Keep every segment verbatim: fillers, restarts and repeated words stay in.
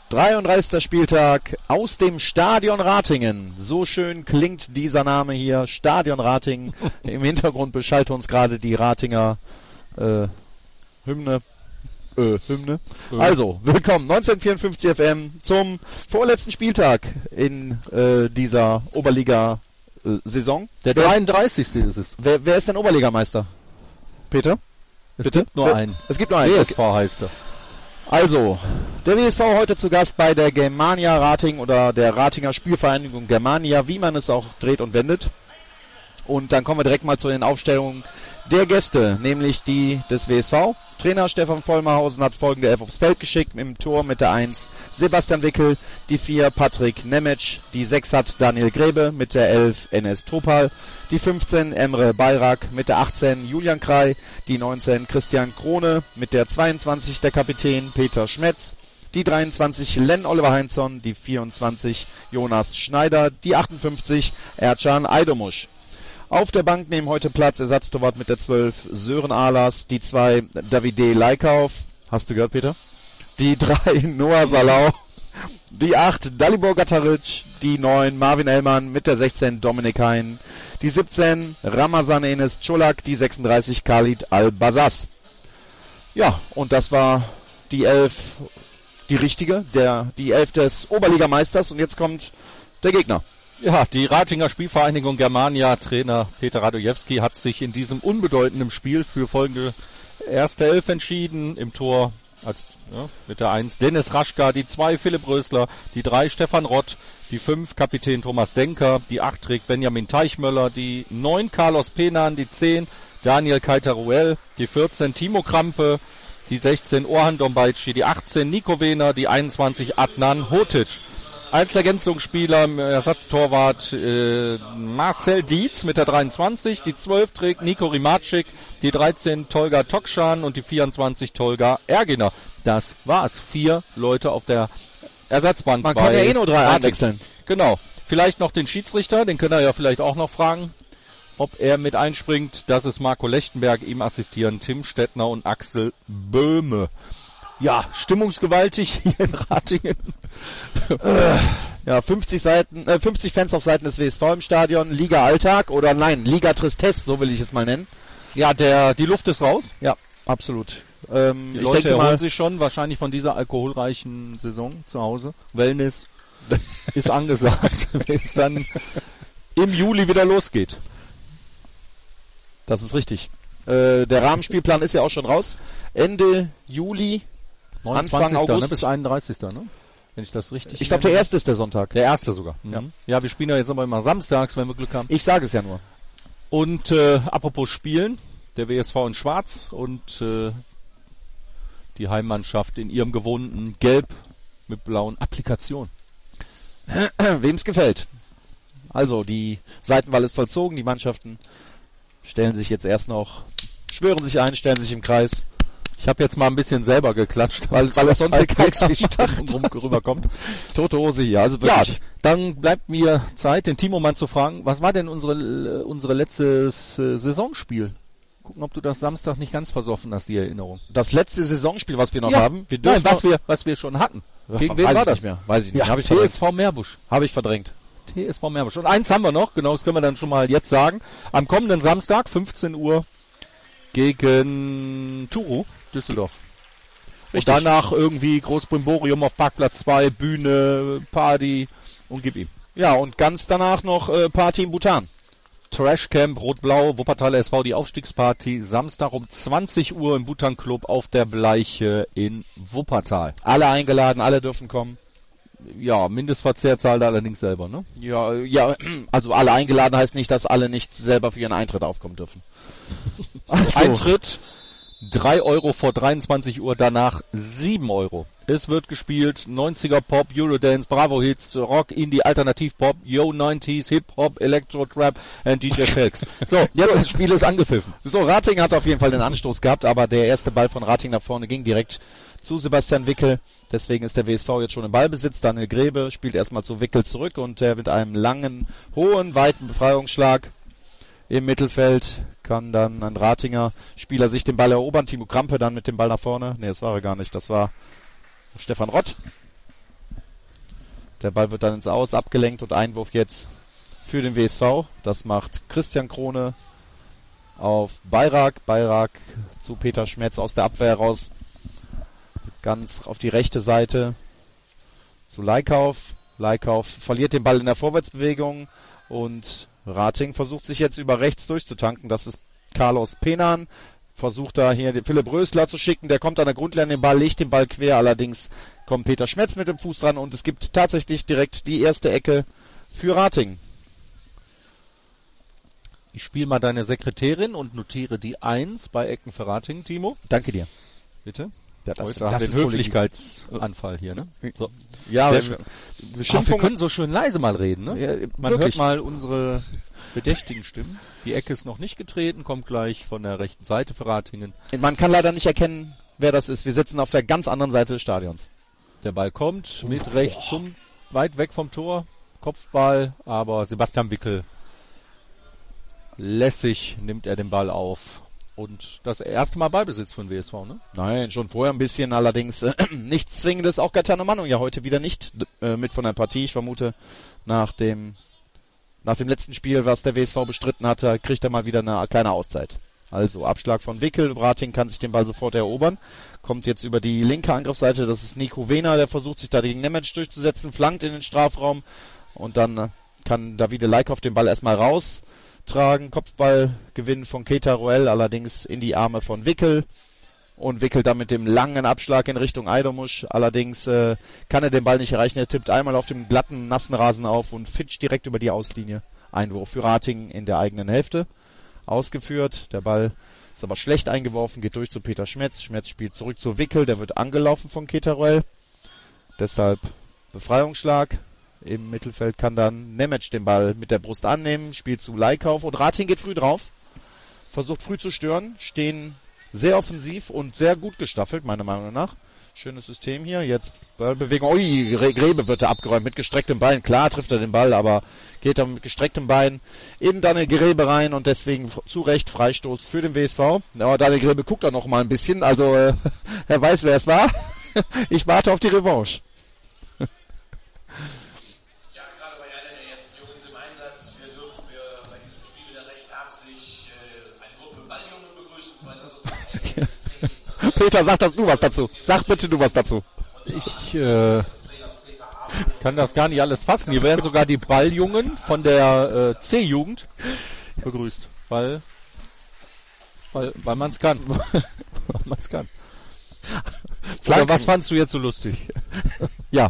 dreiunddreißigster Spieltag aus dem Stadion Ratingen. So schön klingt dieser Name hier, Stadion Ratingen. Im Hintergrund beschallt uns gerade die Ratinger äh, Hymne. Äh, Hymne. Äh. Also, willkommen, neunzehnhundertvierundfünfzig F M zum vorletzten Spieltag in äh, dieser Oberliga-Saison. Der dreiunddreißigste ist es. Wer, wer ist denn Oberligameister? Peter? Es Bitte? gibt nur wer, einen. Es gibt nur einen. W S V heißt er. Also, der W S V heute zu Gast bei der Germania Rating oder der Ratinger Spielvereinigung Germania, wie man es auch dreht und wendet. Und dann kommen wir direkt mal zu den Aufstellungen der Gäste, nämlich die des W S V. Trainer Stefan Vollmerhausen hat folgende Elf aufs Feld geschickt. Im Tor mit der eins Sebastian Wickel, die vier Patrick Nemec, die sechs hat Daniel Grebe, mit der elf N S Topal, die fünfzehn Emre Bayrak, mit der achtzehn Julian Krei, die neunzehn Christian Krone, mit der zweiundzwanzig der Kapitän Peter Schmetz, die dreiundzwanzig Len Oliver Heinzson, die vierundzwanzig Jonas Schneider, die achtundfünfzig Ercan Eidomusch. Auf der Bank nehmen heute Platz Ersatztorwart mit der zwölf Sören Ahlers, die zwei Davide Leikauf, hast du gehört, Peter? Die drei Noah Salau, die acht Dalibor Gataric, die neun Marvin Ellmann, mit der sechzehn Dominik Hein, die siebzehn Ramazan Enes Çolak, die sechsunddreißig Khalid Al-Bazas. Ja, und das war die elf, die richtige, der die elf des Oberligameisters, und jetzt kommt der Gegner. Ja, die Ratinger Spielvereinigung Germania, Trainer Peter Radojewski, hat sich in diesem unbedeutenden Spiel für folgende erste Elf entschieden. Im Tor als ja, mit der eins Dennis Raschka, die zwei Philipp Rösler, die drei Stefan Rott, die fünf Kapitän Thomas Denker, die acht trägt Benjamin Teichmöller, die neun Carlos Penan, die zehn Daniel Keitaruel, die vierzehn Timo Krampe, die sechzehn Orhan Dombayci, die achtzehn Nico Wehner, die einundzwanzig Adnan Hotic. Als Ergänzungsspieler Ersatztorwart äh, Marcel Dietz mit der dreiundzwanzig, die zwölf trägt Nico Rimacik, die dreizehn Tolga Tokschan und die vierundzwanzig Tolga Erginer. Das war's. Vier Leute auf der Ersatzbank. Man kann ja eh nur drei einwechseln. Genau. Vielleicht noch den Schiedsrichter, den können wir ja vielleicht auch noch fragen, ob er mit einspringt. Das ist Marco Lechtenberg, ihm assistieren Tim Stettner und Axel Böhme. Ja, stimmungsgewaltig hier in Ratingen. Ja, fünfzig Seiten, äh, fünfzig Fans auf Seiten des W S V im Stadion, Liga Alltag oder nein, Liga Tristesse, so will ich es mal nennen. Ja, der, die Luft ist raus. Ja, absolut. Ähm, die ich Leute denke erholen mal, sich schon wahrscheinlich von dieser alkoholreichen Saison zu Hause. Wellness ist angesagt, wenn es dann im Juli wieder losgeht. Das ist richtig. Äh, der Rahmenspielplan ist ja auch schon raus. Ende Juli, Anfang August. Ne, bis einunddreißigsten Ne? Wenn ich das richtig Ich glaube, der erste ist der Sonntag. Der erste sogar. Mhm. Ja. ja, wir spielen ja jetzt aber immer samstags, wenn wir Glück haben. Ich sage es ja nur. Und äh, apropos Spielen, der W S V in Schwarz und äh, die Heimmannschaft in ihrem gewohnten Gelb mit blauen Applikationen. Wem's gefällt. Also, die Seitenwahl ist vollzogen, die Mannschaften stellen sich jetzt erst noch, schwören sich ein, stellen sich im Kreis. Ich habe jetzt mal ein bisschen selber geklatscht, weil, weil es sonst keins wie Start rum rüberkommt. Tote Hose hier, also wirklich. Ja, dann bleibt mir Zeit, den Timo Mann zu fragen, was war denn unsere unsere letztes äh, Saisonspiel? Gucken, ob du das Samstag nicht ganz versoffen hast, die Erinnerung. Das letzte Saisonspiel, was wir noch ja. haben? Wir Nein, was wir was wir schon hatten. Gegen wen war das? Nicht mehr. Weiß ich nicht. Ja, Hab ich T S V Meerbusch. Habe ich verdrängt. T S V Meerbusch. Und eins haben wir noch, genau, das können wir dann schon mal jetzt sagen. Am kommenden Samstag, fünfzehn Uhr, gegen Turu, Düsseldorf. Richtig. Und danach irgendwie Großbrimborium auf Parkplatz zwei, Bühne, Party und gib ihm. Ja, und ganz danach noch äh, Party in Bhutan. Trashcamp, Rot-Blau, Wuppertaler S V, die Aufstiegsparty, Samstag um zwanzig Uhr im Bhutan Club auf der Bleiche in Wuppertal. Alle eingeladen, alle dürfen kommen. Ja, Mindestverzehr zahlt er allerdings selber, ne? Ja, ja, also alle eingeladen heißt nicht, dass alle nicht selber für ihren Eintritt aufkommen dürfen. Also. Eintritt drei Euro vor dreiundzwanzig Uhr, danach sieben Euro. Es wird gespielt neunziger Pop, Eurodance, Bravo Hits, Rock, Indie, Alternativ-Pop, Yo neunziger, Hip-Hop, Electro-Trap und D J Felix. So, jetzt das Spiel ist angepfiffen. So, Ratingen hat auf jeden Fall den Anstoß gehabt, aber der erste Ball von Ratingen nach vorne ging direkt zu Sebastian Wickel. Deswegen ist der W S V jetzt schon im Ballbesitz. Daniel Grebe spielt erstmal zu Wickel zurück und der mit einem langen, hohen, weiten Befreiungsschlag im Mittelfeld kann dann ein Ratinger Spieler sich den Ball erobern. Timo Krampe dann mit dem Ball nach vorne. Nee, das war er gar nicht. Das war Stefan Rott. Der Ball wird dann ins Aus abgelenkt und Einwurf jetzt für den W S V. Das macht Christian Krone auf Bayrak. Bayrak zu Peter Schmetz aus der Abwehr raus. Ganz auf die rechte Seite zu Leikauf. Leikauf verliert den Ball in der Vorwärtsbewegung und Rating versucht sich jetzt über rechts durchzutanken. Das ist Carlos Penan. Versucht da hier den Philipp Rösler zu schicken. Der kommt an der Grundlinie den Ball, legt den Ball quer. Allerdings kommt Peter Schmetz mit dem Fuß dran und es gibt tatsächlich direkt die erste Ecke für Rating. Ich spiele mal deine Sekretärin und notiere die eins bei Ecken für Rating, Timo. Danke dir. Bitte. Ja, das, Heute das haben wir ist den Höflichkeitsanfall hier, ne? So. Ja, Sehr aber schön. Beschimpfungen- Ach, wir können so schön leise mal reden, ne? Ja, Man wirklich. hört mal unsere bedächtigen Stimmen. Die Ecke ist noch nicht getreten, kommt gleich von der rechten Seite für Ratingen. Man kann leider nicht erkennen, wer das ist. Wir sitzen auf der ganz anderen Seite des Stadions. Der Ball kommt mit rechts zum, weit weg vom Tor. Kopfball, aber Sebastian Wickel lässig nimmt er den Ball auf. Und das erste Mal Ballbesitz von W S V, ne? Nein, schon vorher ein bisschen, allerdings äh, nichts Zwingendes. Auch Gaetano Mannung ja heute wieder nicht äh, mit von der Partie. Ich vermute, nach dem nach dem letzten Spiel, was der W S V bestritten hatte, kriegt er mal wieder eine kleine Auszeit. Also Abschlag von Wickel. Rating kann sich den Ball sofort erobern. Kommt jetzt über die linke Angriffsseite. Das ist Nico Wehner, der versucht sich da gegen Nemec durchzusetzen, flankt in den Strafraum. Und dann äh, kann Davide Leikauf den Ball erstmal raus tragen. Kopfballgewinn von Keita Ruel, allerdings in die Arme von Wickel. Und Wickel dann mit dem langen Abschlag in Richtung Eidomusch. Allerdings äh, kann er den Ball nicht erreichen. Er tippt einmal auf dem glatten, nassen Rasen auf und fitscht direkt über die Auslinie. Einwurf für Rating in der eigenen Hälfte. Ausgeführt. Der Ball ist aber schlecht eingeworfen, geht durch zu Peter Schmetz. Schmetz spielt zurück zu Wickel. Der wird angelaufen von Keita Ruel. Deshalb Befreiungsschlag. Im Mittelfeld kann dann Nemec den Ball mit der Brust annehmen, spielt zu Leikauf und Rating geht früh drauf, versucht früh zu stören, stehen sehr offensiv und sehr gut gestaffelt, meiner Meinung nach. Schönes System hier, jetzt Ballbewegung, ui, Grebe wird da abgeräumt mit gestrecktem Bein, klar trifft er den Ball, aber geht dann mit gestrecktem Bein in Daniel Grebe rein und deswegen zu Recht Freistoß für den W S V. Ja, Daniel Grebe guckt da noch mal ein bisschen, also äh, er weiß, wer es war. Ich warte auf die Revanche. Peter, sag das du was dazu. Sag bitte du was dazu. Ich äh, kann das gar nicht alles fassen. Hier werden sogar die Balljungen von der äh, C-Jugend begrüßt, weil weil weil man es kann. weil man es kann. Oder was fandst du jetzt so lustig? Ja.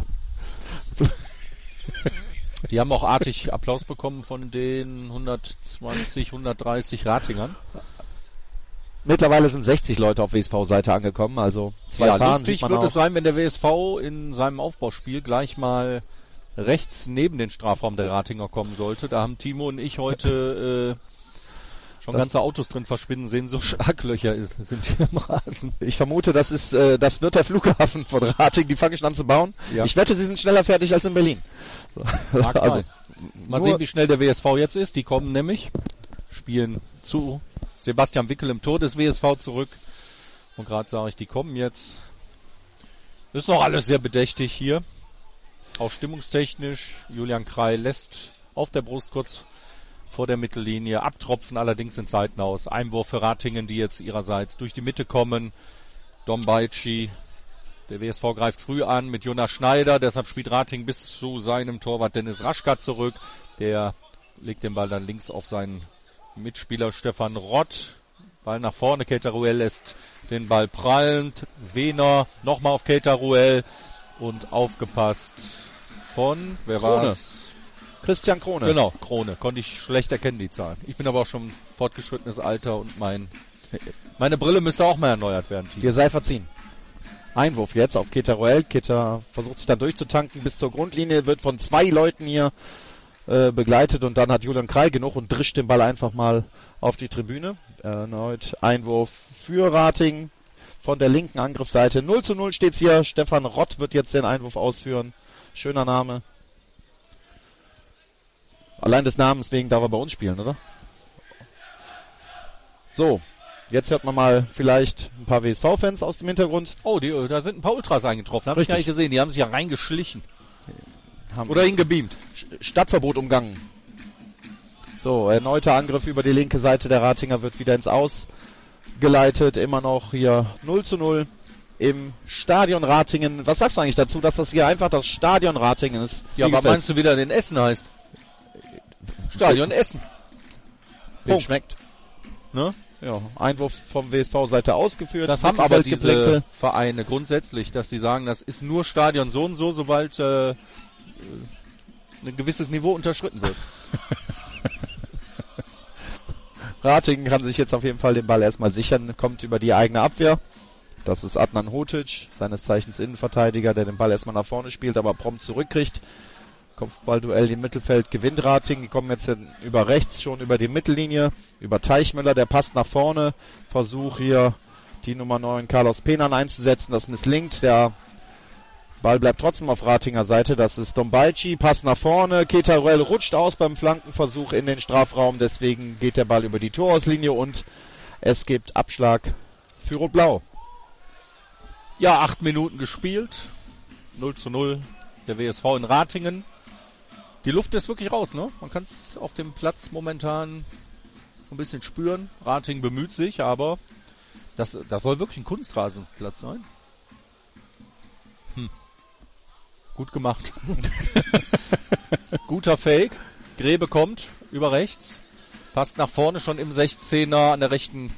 Die haben auch artig Applaus bekommen von den hundertzwanzig, hundertdreißig Ratingern. Mittlerweile sind sechzig Leute auf W S V-Seite angekommen, also zwei ja, Fahnen lustig sieht man wird auch. es sein, wenn der W S V in seinem Aufbauspiel gleich mal rechts neben den Strafraum der Ratinger kommen sollte. Da haben Timo und ich heute äh, schon das ganze Autos drin verschwinden sehen, so Schlaglöcher ist, sind hier im Rasen. Ich vermute, das ist, äh, das wird der Flughafen von Rating, die fangen schon an zu bauen. Ja. Ich wette, sie sind schneller fertig als in Berlin. Mag also, sein. Mal sehen, wie schnell der W S V jetzt ist. Die kommen nämlich, spielen zu Sebastian Wickel im Tor des W S V zurück. Und gerade sage ich, die kommen jetzt. Ist noch alles sehr bedächtig hier. Auch stimmungstechnisch. Julian Krei lässt auf der Brust kurz vor der Mittellinie abtropfen, allerdings in Zeiten aus. Einwurf für Ratingen, die jetzt ihrerseits durch die Mitte kommen. Dom Baitschi. Der W S V greift früh an mit Jonas Schneider. Deshalb spielt Rating bis zu seinem Torwart Dennis Raschka zurück. Der legt den Ball dann links auf seinen Mitspieler Stefan Rott. Ball nach vorne. Keita Ruel lässt den Ball prallen. Wehner nochmal auf Keita Ruel. Und aufgepasst von, wer war es? Christian Krone. Genau, Krone. Konnte ich schlecht erkennen, die Zahlen. Ich bin aber auch schon fortgeschrittenes Alter und mein meine Brille müsste auch mal erneuert werden. Timo. Dir sei verziehen. Einwurf jetzt auf Keita Ruel. Keita versucht sich dann durchzutanken bis zur Grundlinie, wird von zwei Leuten hier äh, begleitet und dann hat Julian Krei genug und drischt den Ball einfach mal auf die Tribüne. Erneut Einwurf für Rating von der linken Angriffsseite. null zu null steht's hier. Stefan Rott wird jetzt den Einwurf ausführen. Schöner Name. Allein des Namens wegen darf er bei uns spielen, oder? So, jetzt hört man mal vielleicht ein paar W S V-Fans aus dem Hintergrund. Oh, die, da sind ein paar Ultras eingetroffen. Habe ich gar nicht gesehen. Die haben sich ja reingeschlichen. Haben Oder ihn gebeamt. Stadtverbot umgangen. So, erneuter Angriff über die linke Seite der Ratinger wird wieder ins Aus geleitet. Immer noch hier null zu null im Stadion Ratingen. Was sagst du eigentlich dazu, dass das hier einfach das Stadion Ratingen ist? Ja, aber meinst du wieder den Essen heißt? Stadion Essen. Wem schmeckt. Ne? Ja, Einwurf vom W S V-Seite ausgeführt. Das haben aber diese Vereine grundsätzlich, dass sie sagen, das ist nur Stadion so und so, sobald äh, ein gewisses Niveau unterschritten wird. Ratingen kann sich jetzt auf jeden Fall den Ball erstmal sichern, kommt über die eigene Abwehr. Das ist Adnan Hotic, seines Zeichens Innenverteidiger, der den Ball erstmal nach vorne spielt, aber prompt zurückkriegt. Kopfballduell im Mittelfeld gewinnt Ratingen, die kommen jetzt über rechts, schon über die Mittellinie, über Teichmüller, der passt nach vorne. Versuch hier die Nummer neun Carlos Penan einzusetzen, das misslingt, der Ball bleibt trotzdem auf Ratinger Seite, das ist Dombalci, Pass nach vorne, Ketarel rutscht aus beim Flankenversuch in den Strafraum, deswegen geht der Ball über die Torauslinie und es gibt Abschlag für Rot-Blau. Ja, acht Minuten gespielt, null zu null, der W S V in Ratingen. Die Luft ist wirklich raus, ne? Man kann es auf dem Platz momentan ein bisschen spüren. Ratingen bemüht sich, aber das, das soll wirklich ein Kunstrasenplatz sein. Hm. Gut gemacht. Guter Fake. Grebe kommt über rechts. Passt nach vorne schon im sechzehner an der rechten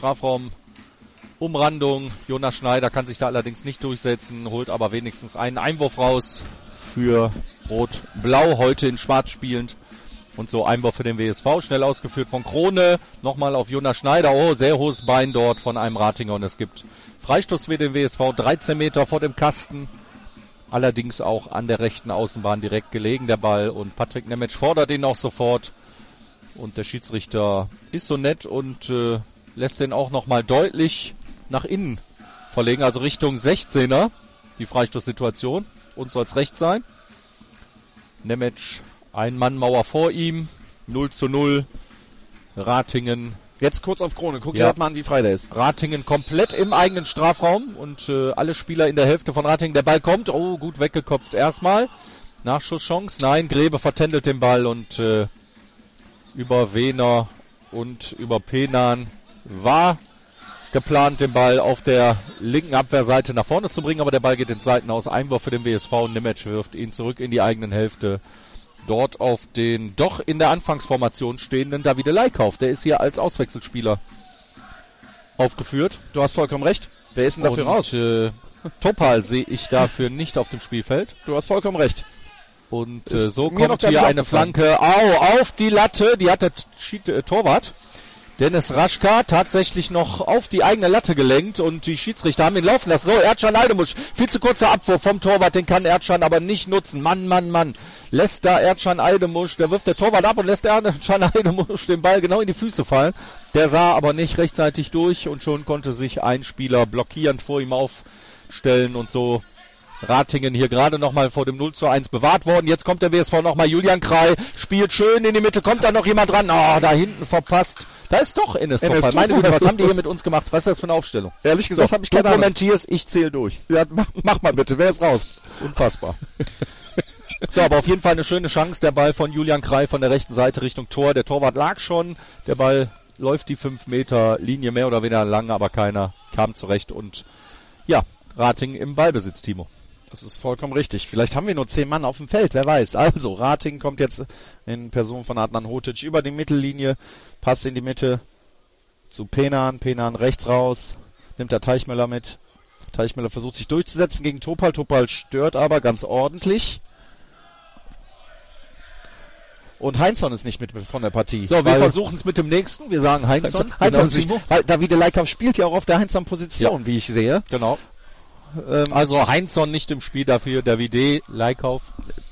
Strafraumumrandung. Jonas Schneider kann sich da allerdings nicht durchsetzen, holt aber wenigstens einen Einwurf raus für Rot-Blau, heute in Schwarz spielend. Und so Einwurf für den W S V, schnell ausgeführt von Krone. Nochmal auf Jonas Schneider. Oh, sehr hohes Bein dort von einem Ratinger. Und es gibt Freistoß für den W S V, dreizehn Meter vor dem Kasten. Allerdings auch an der rechten Außenbahn direkt gelegen, der Ball. Und Patrick Nemec fordert ihn auch sofort. Und der Schiedsrichter ist so nett und äh, lässt den auch nochmal deutlich nach innen verlegen. Also Richtung sechzehner, die Freistoßsituation. Uns soll es recht sein. Nemec, ein Mann Mauer vor ihm. null zu null. Ratingen. Jetzt kurz auf Krone. Guck ja. dir mal an, wie frei der ist. Ratingen komplett im eigenen Strafraum. Und äh, alle Spieler in der Hälfte von Ratingen. Der Ball kommt. Oh, gut weggekopft erstmal. Nachschusschance. Nein, Grebe vertändelt den Ball. Und äh, über Wehner und über Penan war geplant, den Ball auf der linken Abwehrseite nach vorne zu bringen, aber der Ball geht ins Seitenaus. Einwurf für den W S V und Nemec wirft ihn zurück in die eigenen Hälfte. Dort auf den doch in der Anfangsformation stehenden Davide Leikauf. Der ist hier als Auswechselspieler aufgeführt. Du hast vollkommen recht. Wer ist denn dafür und, raus? Äh, Topal sehe ich dafür nicht auf dem Spielfeld. Du hast vollkommen recht. Und äh, so kommt hier eine Flanke. Au, auf die Latte. Die hat der Schied, äh, Torwart Dennis Raschka tatsächlich noch auf die eigene Latte gelenkt und die Schiedsrichter haben ihn laufen lassen. So, Erdschan Aldemusch, viel zu kurzer Abwurf vom Torwart, den kann Erdschan aber nicht nutzen. Mann, Mann, Mann. Lässt da Erdschan Aldemusch, der wirft der Torwart ab und lässt Erdschan Aldemusch den Ball genau in die Füße fallen. Der sah aber nicht rechtzeitig durch und schon konnte sich ein Spieler blockierend vor ihm aufstellen und so Ratingen hier gerade nochmal vor dem null zu eins bewahrt worden. Jetzt kommt der W S V nochmal. Julian Krei spielt schön in die Mitte. Kommt da noch jemand dran? Oh, da hinten verpasst. Da ist doch Enes Topal. Meine Güte, was haben die hier mit uns gemacht? Was ist das für eine Aufstellung? Ehrlich gesagt, so, habe ich keine Ahnung. Du kommentierst, ich zähle durch. Ja, mach, mach mal bitte. Wer ist raus? Unfassbar. So, aber auf jeden Fall eine schöne Chance. Der Ball von Julian Krei von der rechten Seite Richtung Tor. Der Torwart lag schon. Der Ball läuft die fünf Meter Linie mehr oder weniger lang, aber keiner kam zurecht. Und ja, Ratingen im Ballbesitz, Timo. Das ist vollkommen richtig. Vielleicht haben wir nur zehn Mann auf dem Feld, wer weiß. Also, Ratingen kommt jetzt in Person von Adnan Hotic über die Mittellinie, Pass in die Mitte zu Penan, Penan rechts raus, nimmt der Teichmüller mit. Teichmüller versucht sich durchzusetzen gegen Topal, Topal stört aber ganz ordentlich. Und Heinzson ist nicht mit von der Partie. So, wir versuchen es mit dem nächsten. Wir sagen Heinzson. Heinzson, Heinzson genau, weil Davide Leikauf spielt ja auch auf der Heinzson-Position, ja, wie ich sehe. Genau. Ähm, also Heinzson nicht im Spiel, dafür Davide Leikauf.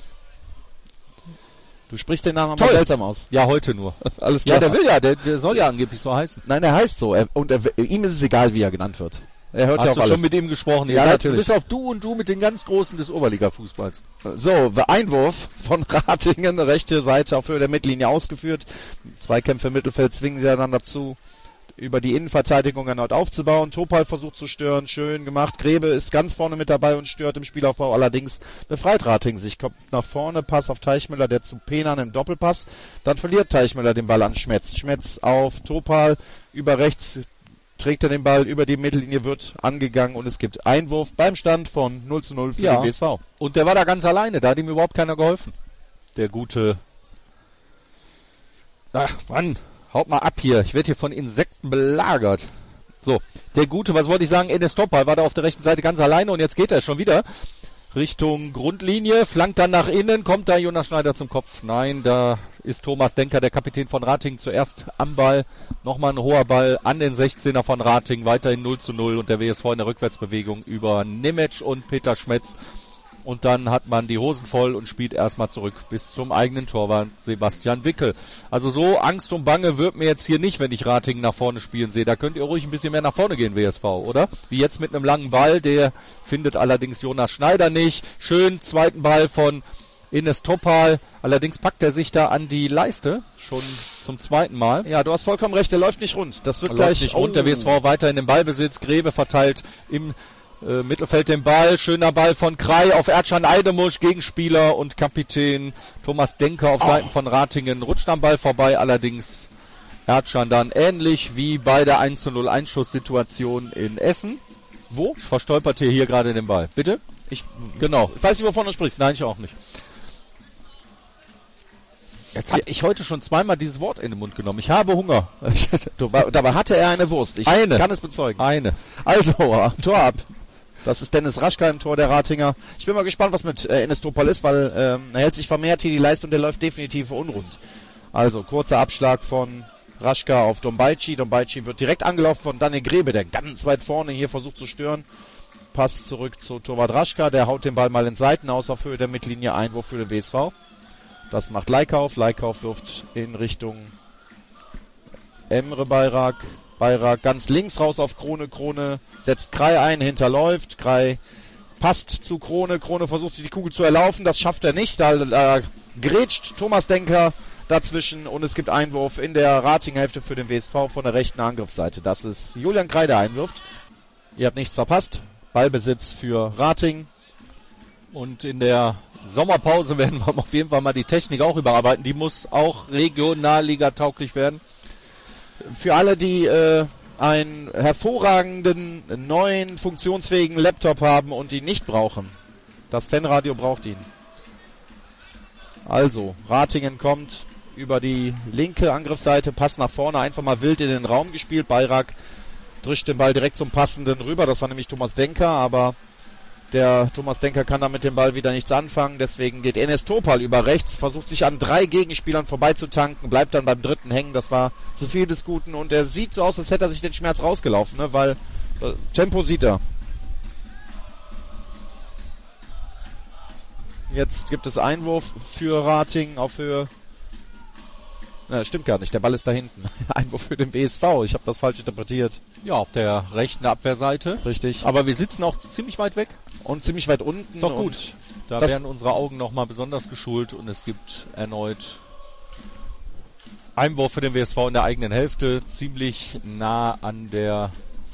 Du sprichst den Namen aber seltsam aus. Ja, heute nur. Alles klar. Ja, der will ja, der, der soll ja angeblich so heißen. Nein, er heißt so. Er, und er, ihm ist es egal, wie er genannt wird. Er hört Hast ja auch du alles. schon mit ihm gesprochen? Ja, ja, natürlich. Du bist auf du und du mit den ganz Großen des Oberliga-Fußballs. So, Einwurf von Ratingen, rechte Seite auf Höhe der Mittellinie ausgeführt. Zweikämpfe im Mittelfeld zwingen sie dann dazu. über die Innenverteidigung erneut aufzubauen. Topal versucht zu stören, schön gemacht. Grebe ist ganz vorne mit dabei und stört im Spielaufbau. Allerdings befreit Rating sich, kommt nach vorne, Pass auf Teichmüller, der zu Penan im Doppelpass. Dann verliert Teichmüller den Ball an Schmetz. Schmetz auf Topal, über rechts trägt er den Ball über die Mittellinie, wird angegangen und es gibt Einwurf beim Stand von null zu null für ja. den W S V. Und der war da ganz alleine, da hat ihm überhaupt keiner geholfen. Der gute... Ach, Mann, haut mal ab hier. Ich werde hier von Insekten belagert. So, der gute, was wollte ich sagen, Enes Topal war da auf der rechten Seite ganz alleine und jetzt geht er schon wieder Richtung Grundlinie, flankt dann nach innen, kommt da Jonas Schneider zum Kopf. Nein, da ist Thomas Denker, der Kapitän von Ratingen, zuerst am Ball. Nochmal ein hoher Ball an den sechzehner von Ratingen, weiterhin null zu null und der W S V in der Rückwärtsbewegung über Nemec und Peter Schmetz. Und dann hat man die Hosen voll und spielt erstmal zurück bis zum eigenen Torwart Sebastian Wickel. Also so Angst und Bange wird mir jetzt hier nicht, wenn ich Ratingen nach vorne spielen sehe. Da könnt ihr ruhig ein bisschen mehr nach vorne gehen, W S V, oder? Wie jetzt mit einem langen Ball, der findet allerdings Jonas Schneider nicht. Schön, zweiten Ball von Enes Topal. Allerdings packt er sich da an die Leiste, schon zum zweiten Mal. Ja, du hast vollkommen recht, der läuft nicht rund. Das wird er gleich läuft nicht rund. Oh. Der W S V weiter in den Ballbesitz. Grebe verteilt im Äh, Mittelfeld den Ball, schöner Ball von Krei auf Erdschan Eidemusch, Gegenspieler und Kapitän Thomas Denker auf oh. Seiten von Ratingen, rutscht am Ball vorbei, allerdings Erdschan dann ähnlich wie bei der eins zu null Einschusssituation in Essen. Wo? Ich verstolperte hier gerade den Ball. Bitte? Ich, genau. Ich weiß nicht, wovon du sprichst. Nein, ich auch nicht. Jetzt habe ich heute schon zweimal dieses Wort in den Mund genommen. Ich habe Hunger. Dabei hatte er eine Wurst. Ich eine. kann es bezeugen. Eine. Also, Tor ab. Das ist Dennis Raschka im Tor der Ratinger. Ich bin mal gespannt, was mit äh, Enes Topal ist, weil ähm, er hält sich vermehrt hier die Leistung, der läuft definitiv unrund. Also, kurzer Abschlag von Raschka auf Dombaici. Dombaici wird direkt angelaufen von Daniel Grebe, der ganz weit vorne hier versucht zu stören. Pass zurück zu Torwart Raschka, der haut den Ball mal in Seiten aus auf Höhe der Mittellinie, Einwurf für den W S V. Das macht Leikauf. Leikauf wirft in Richtung Emre Bayrak. Bayrak ganz links raus auf Krone. Krone setzt Krei ein, hinterläuft. Krei passt zu Krone. Krone versucht sich die Kugel zu erlaufen. Das schafft er nicht. Da äh, grätscht Thomas Denker dazwischen und es gibt Einwurf in der Ratinger-Hälfte für den W S V von der rechten Angriffsseite. Das ist Julian Krei, der einwirft. Ihr habt nichts verpasst. Ballbesitz für Rating. Und in der Sommerpause werden wir auf jeden Fall mal die Technik auch überarbeiten. Die muss auch Regionalliga tauglich werden. Für alle, die äh, einen hervorragenden, neuen, funktionsfähigen Laptop haben und ihn nicht brauchen. Das Fanradio braucht ihn. Also, Ratingen kommt über die linke Angriffsseite, Pass nach vorne, einfach mal wild in den Raum gespielt. Bayrak drischt den Ball direkt zum Passenden rüber. Das war nämlich Thomas Denker, aber der Thomas Denker kann da mit dem Ball wieder nichts anfangen, deswegen geht Enes Topal über rechts, versucht sich an drei Gegenspielern vorbeizutanken, bleibt dann beim dritten hängen, das war zu viel des Guten und er sieht so aus, als hätte er sich den Schmerz rausgelaufen, ne? Weil äh, Tempo sieht er. Jetzt gibt es Einwurf für Rating auf Höhe. Na, stimmt gar nicht, der Ball ist da hinten. Einwurf für den W S V, ich habe das falsch interpretiert. Ja, auf der rechten Abwehrseite. Richtig. Aber wir sitzen auch ziemlich weit weg. Und ziemlich weit unten. Ist doch gut. Da werden unsere Augen nochmal besonders geschult und es gibt erneut Einwurf für den W S V in der eigenen Hälfte. Ziemlich nah an der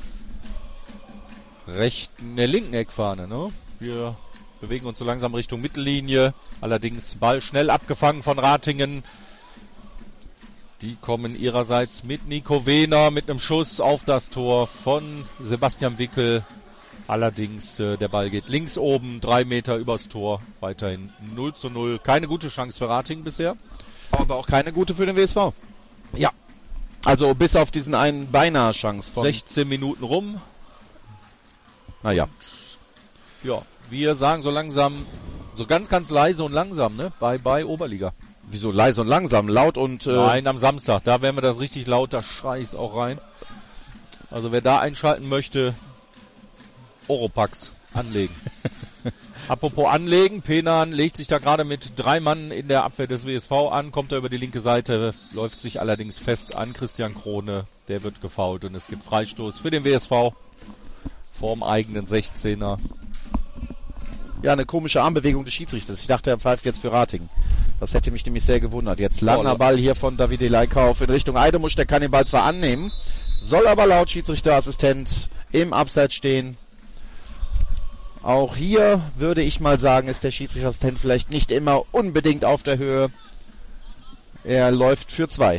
rechten, der linken Eckfahne, ne? Wir bewegen uns so langsam Richtung Mittellinie. Allerdings Ball schnell abgefangen von Ratingen. Die kommen ihrerseits mit Nico Wehner mit einem Schuss auf das Tor von Sebastian Wickel. Allerdings äh, der Ball geht links oben, drei Meter übers Tor. Weiterhin null zu null. Keine gute Chance für Ratingen bisher. Aber auch keine gute für den W S V. Ja. Also bis auf diesen einen beinahe Chance von sechzehn Minuten rum. Naja. Ja, wir sagen so langsam, so ganz, ganz leise und langsam, ne? Bye, bye, Oberliga. Wieso leise und langsam? Laut und... Äh Nein, am Samstag. Da werden wir das richtig laut, da schrei ich's auch rein. Also wer da einschalten möchte, Oropax anlegen. Apropos anlegen, Penan legt sich da gerade mit drei Mann in der Abwehr des W S V an, kommt er über die linke Seite, läuft sich allerdings fest an Christian Krone. Der wird gefoult und es gibt Freistoß für den W S V vorm eigenen sechzehner. Ja, eine komische Armbewegung des Schiedsrichters. Ich dachte, er pfeift jetzt für Ratingen. Das hätte mich nämlich sehr gewundert. Jetzt langer Ball hier von Davide Leikauf in Richtung Eidemusch. Der kann den Ball zwar annehmen, soll aber laut Schiedsrichterassistent im Abseits stehen. Auch hier würde ich mal sagen, ist der Schiedsrichterassistent vielleicht nicht immer unbedingt auf der Höhe. Er läuft für zwei.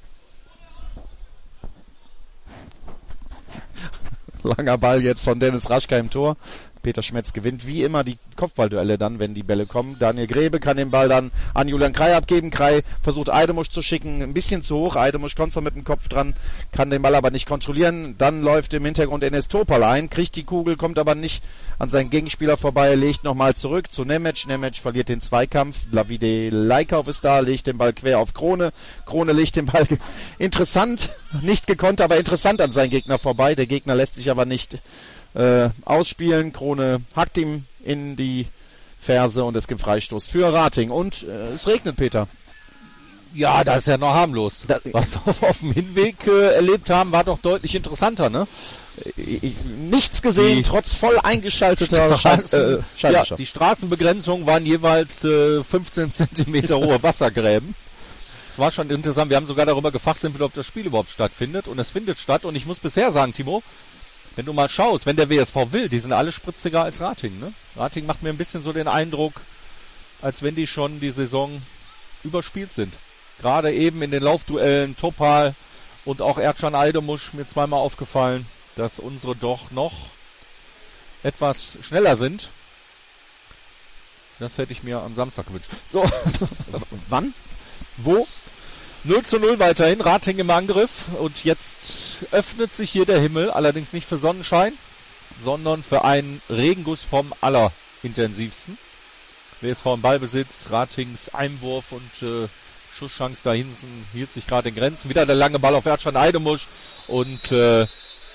Langer Ball jetzt von Dennis Raschka im Tor. Peter Schmetz gewinnt wie immer die Kopfballduelle dann, wenn die Bälle kommen. Daniel Grebe kann den Ball dann an Julian Krei abgeben. Krei versucht Eidemusch zu schicken, ein bisschen zu hoch. Eidemusch kommt zwar mit dem Kopf dran, kann den Ball aber nicht kontrollieren. Dann läuft im Hintergrund Enes Topal ein, kriegt die Kugel, kommt aber nicht an seinen Gegenspieler vorbei, legt nochmal zurück zu Nemec. Nemec verliert den Zweikampf. Davide Leikauf ist da, legt den Ball quer auf Krone. Krone legt den Ball interessant, nicht gekonnt, aber interessant an seinen Gegner vorbei. Der Gegner lässt sich aber nicht Äh, ausspielen. Krone hackt ihm in die Ferse und es gibt Freistoß für Rating. Und äh, es regnet, Peter. Ja, das ist ja noch harmlos. Das, was wir auf, auf dem Hinweg äh, erlebt haben, war doch deutlich interessanter, ne? Äh, nichts gesehen, die trotz voll eingeschalteter Straßen, äh, ja, die Straßenbegrenzungen waren jeweils äh, fünfzehn Zentimeter hohe Wassergräben. Es war schon interessant. Wir haben sogar darüber gefachsimpelt, ob das Spiel überhaupt stattfindet. Und es findet statt. Und ich muss bisher sagen, Timo, wenn du mal schaust, wenn der W S V will, die sind alle spritziger als Rating, ne? Rating macht mir ein bisschen so den Eindruck, als wenn die schon die Saison überspielt sind. Gerade eben in den Laufduellen, Topal und auch Ercan Eidemusch, mir zweimal aufgefallen, dass unsere doch noch etwas schneller sind. Das hätte ich mir am Samstag gewünscht. So, wann? Wo? null zu null weiterhin, Rating im Angriff und jetzt öffnet sich hier der Himmel, allerdings nicht für Sonnenschein, sondern für einen Regenguss vom allerintensivsten. W S V im Ballbesitz, Ratings Einwurf und äh, Schusschance da hinten hielt sich gerade in Grenzen. Wieder der lange Ball auf Ercan Eidemusch und äh,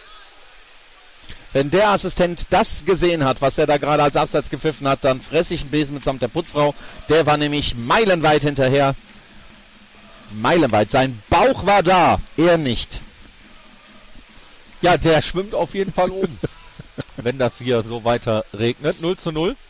wenn der Assistent das gesehen hat, was er da gerade als Abseits gepfiffen hat, dann fress ich einen Besen mitsamt der Putzfrau. Der war nämlich meilenweit hinterher. Meilenweit. Sein Bauch war da, er nicht. Ja, der schwimmt auf jeden Fall oben, wenn das hier so weiter regnet. null zu null.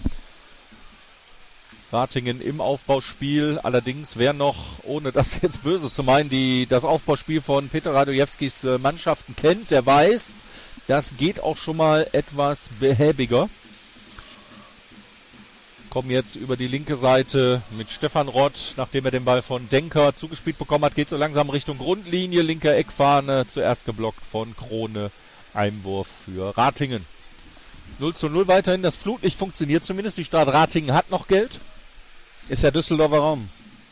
Ratingen im Aufbauspiel. Allerdings, wer noch, ohne das jetzt böse zu meinen, die das Aufbauspiel von Peter Radojewskis äh, Mannschaften kennt, der weiß, das geht auch schon mal etwas behäbiger. Kommen jetzt über die linke Seite mit Stefan Rott, nachdem er den Ball von Denker zugespielt bekommen hat, geht so langsam Richtung Grundlinie, linker Eckfahne, zuerst geblockt von Krone, Einwurf für Ratingen. null zu null weiterhin, das Flutlicht funktioniert zumindest, die Stadt Ratingen hat noch Geld. Ist der Düsseldorfer Raum.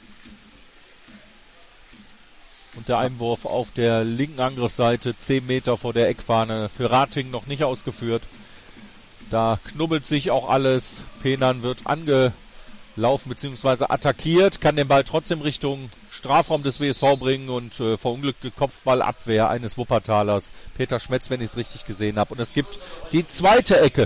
Und der Einwurf auf der linken Angriffsseite, zehn Meter vor der Eckfahne, für Ratingen noch nicht ausgeführt. Da knubbelt sich auch alles. Penan wird angelaufen bzw. attackiert, kann den Ball trotzdem Richtung Strafraum des W S V bringen und äh, verunglückte Kopfballabwehr eines Wuppertalers. Peter Schmetz, wenn ich es richtig gesehen habe. Und es gibt die zweite Ecke.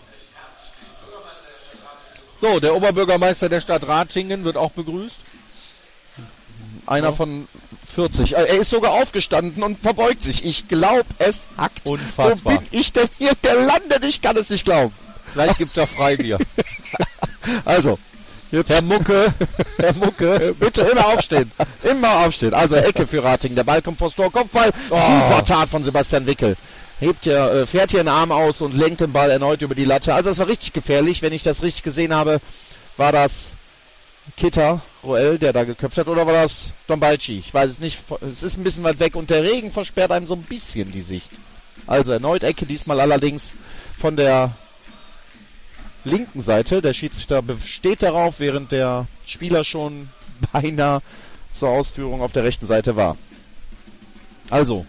So, der Oberbürgermeister der Stadt Ratingen wird auch begrüßt. Einer ja. von vierzig. Er ist sogar aufgestanden und verbeugt sich. Ich glaube, es hackt. Unfassbar. Wo bin ich denn hier gelandet? Ich kann es nicht glauben. Gleich gibt er Freibier. Also, jetzt Herr Mucke, Herr Mucke, bitte immer aufstehen. Immer aufstehen. Also Ecke für Ratingen. Der Ball kommt vors Tor. Kopfball. Oh. Super Tat von Sebastian Wickel. Hebt hier, fährt hier einen Arm aus und lenkt den Ball erneut über die Latte. Also das war richtig gefährlich. Wenn ich das richtig gesehen habe, war das Kitta, Roel, der da geköpft hat, oder war das Dombalci? Ich weiß es nicht. Es ist ein bisschen weit weg und der Regen versperrt einem so ein bisschen die Sicht. Also erneut Ecke, diesmal allerdings von der linken Seite. Der Schiedsrichter besteht darauf, während der Spieler schon beinahe zur Ausführung auf der rechten Seite war. Also,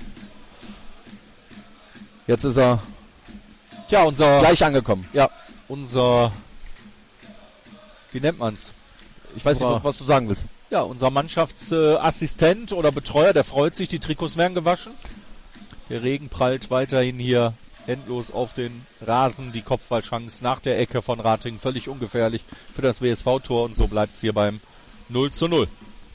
jetzt ist er tja, unser gleich angekommen. Ja, unser, wie nennt man's? Ich weiß nicht, was du sagen willst. Ja, unser Mannschaftsassistent äh, oder Betreuer, der freut sich, die Trikots werden gewaschen. Der Regen prallt weiterhin hier endlos auf den Rasen. Die Kopfballchance nach der Ecke von Ratingen völlig ungefährlich für das W S V-Tor und so bleibt es hier beim null zu null.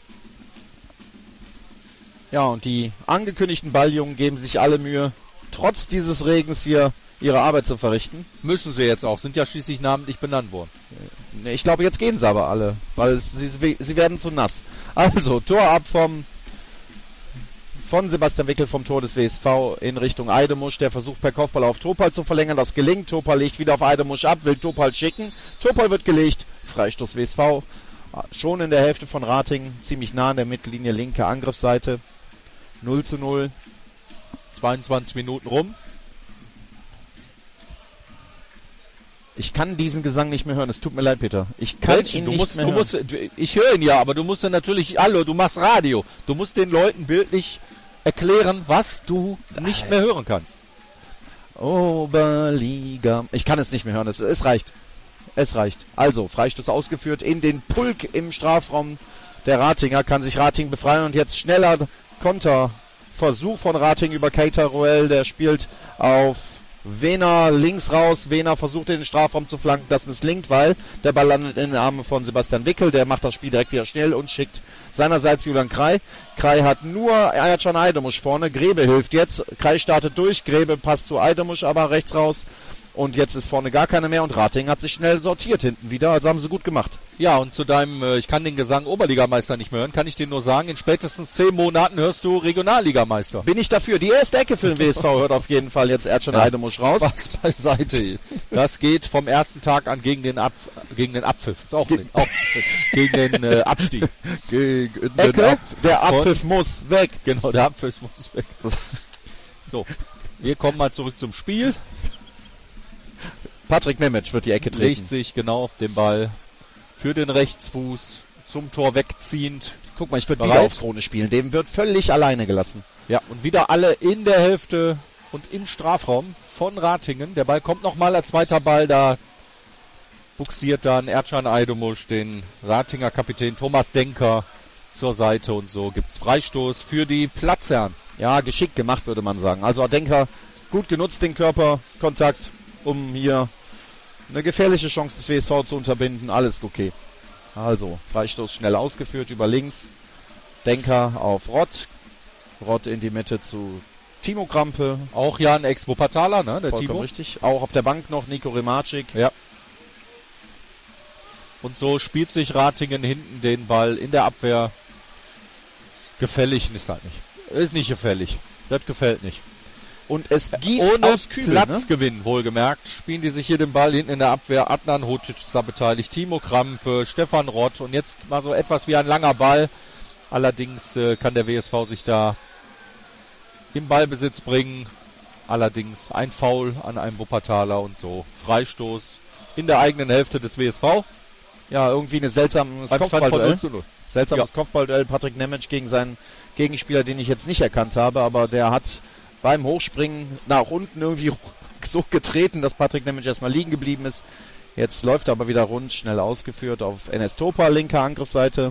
Ja, und die angekündigten Balljungen geben sich alle Mühe, trotz dieses Regens hier ihre Arbeit zu verrichten. Müssen sie jetzt auch, sind ja schließlich namentlich benannt worden. Ich glaube, jetzt gehen sie aber alle, weil sie, sie werden zu nass. Also, Tor ab vom von Sebastian Wickel vom Tor des W S V in Richtung Eidemusch. Der versucht per Kopfball auf Topal zu verlängern. Das gelingt. Topal legt wieder auf Eidemusch ab, will Topal schicken. Topal wird gelegt. Freistoß W S V. Schon in der Hälfte von Ratingen. Ziemlich nah an der Mittellinie, linke Angriffsseite. null zu null. zweiundzwanzig Minuten rum. Ich kann diesen Gesang nicht mehr hören. Es tut mir leid, Peter. Ich kann Welchen? ihn du nicht musst, mehr du hören. musst, ich höre ihn ja, aber du musst dann natürlich, hallo, du machst Radio. Du musst den Leuten bildlich erklären, was du nicht mehr hören kannst. Oberliga. Ich kann es nicht mehr hören. Es, es reicht. Es reicht. Also, Freistoß ausgeführt in den Pulk im Strafraum der Ratinger. Kann sich Rating befreien und jetzt schneller Konterversuch von Rating über Keita Roel. Der spielt auf Wehner links raus. Wehner versucht in den Strafraum zu flanken. Das misslingt, weil der Ball landet in den Armen von Sebastian Wickel. Der macht das Spiel direkt wieder schnell und schickt seinerseits Julian Krei. Krei hat nur Ayatollah Eidemusch vorne. Grebe hilft jetzt. Krei startet durch. Grebe passt zu Eidemusch, aber rechts raus. Und jetzt ist vorne gar keiner mehr und Rating hat sich schnell sortiert hinten wieder. Also haben sie gut gemacht. Ja, und zu deinem, äh, ich kann den Gesang Oberligameister nicht mehr hören, kann ich dir nur sagen, in spätestens zehn Monaten hörst du Regionalligameister. Bin ich dafür. Die erste Ecke für den W S V hört auf jeden Fall jetzt Ercan Eidemusch raus. Was beiseite. Das geht vom ersten Tag an gegen den Ab, gegen den Abpfiff. Ist auch, Ge- nicht, auch gegen den äh, Abstieg. Gegen den Ecke, Ab- der Abpfiff von, muss weg. Genau, der Abpfiff muss weg. So, wir kommen mal zurück zum Spiel. Patrick Nemec wird die Ecke treten. Legt sich genau den Ball für den Rechtsfuß zum Tor wegziehend. Guck mal, ich würde wieder auf Krone spielen. Dem wird völlig alleine gelassen. Ja, und wieder alle in der Hälfte und im Strafraum von Ratingen. Der Ball kommt nochmal als zweiter Ball. Da buxiert dann Ercan Eidemusch den Ratinger Kapitän Thomas Denker zur Seite. Und so gibt's Freistoß für die Platzherren. Ja, geschickt gemacht, würde man sagen. Also Denker gut genutzt, den Körperkontakt, um hier eine gefährliche Chance des W S V zu unterbinden. Alles okay. Also, Freistoß schnell ausgeführt über links. Denker auf Rott. Rott in die Mitte zu Timo Krampe. Auch ja ein Ex-Wuppertaler, ne, der Vollkommen Timo. Richtig. Auch auf der Bank noch Nico Remacic. Ja. Und so spielt sich Ratingen hinten den Ball in der Abwehr. Gefällig ist halt nicht. Ist nicht gefällig. Das gefällt nicht. Und es gießt ohne aus Kübel, Platzgewinn, ne? Wohlgemerkt, spielen die sich hier den Ball hinten in der Abwehr. Adnan Hodzic ist da beteiligt, Timo Krampe, Stefan Rott und jetzt mal so etwas wie ein langer Ball. Allerdings äh, kann der W S V sich da im Ballbesitz bringen. Allerdings ein Foul an einem Wuppertaler und so. Freistoß in der eigenen Hälfte des W S V. Ja, irgendwie eine seltsames Kopfballduell. Seltsames ja. Kopfballduell. Patrick Nemec gegen seinen Gegenspieler, den ich jetzt nicht erkannt habe, aber der hat beim Hochspringen nach unten irgendwie so getreten, dass Patrick Nemec erstmal liegen geblieben ist. Jetzt läuft er aber wieder rund, schnell ausgeführt auf Enes Topa, linke Angriffsseite.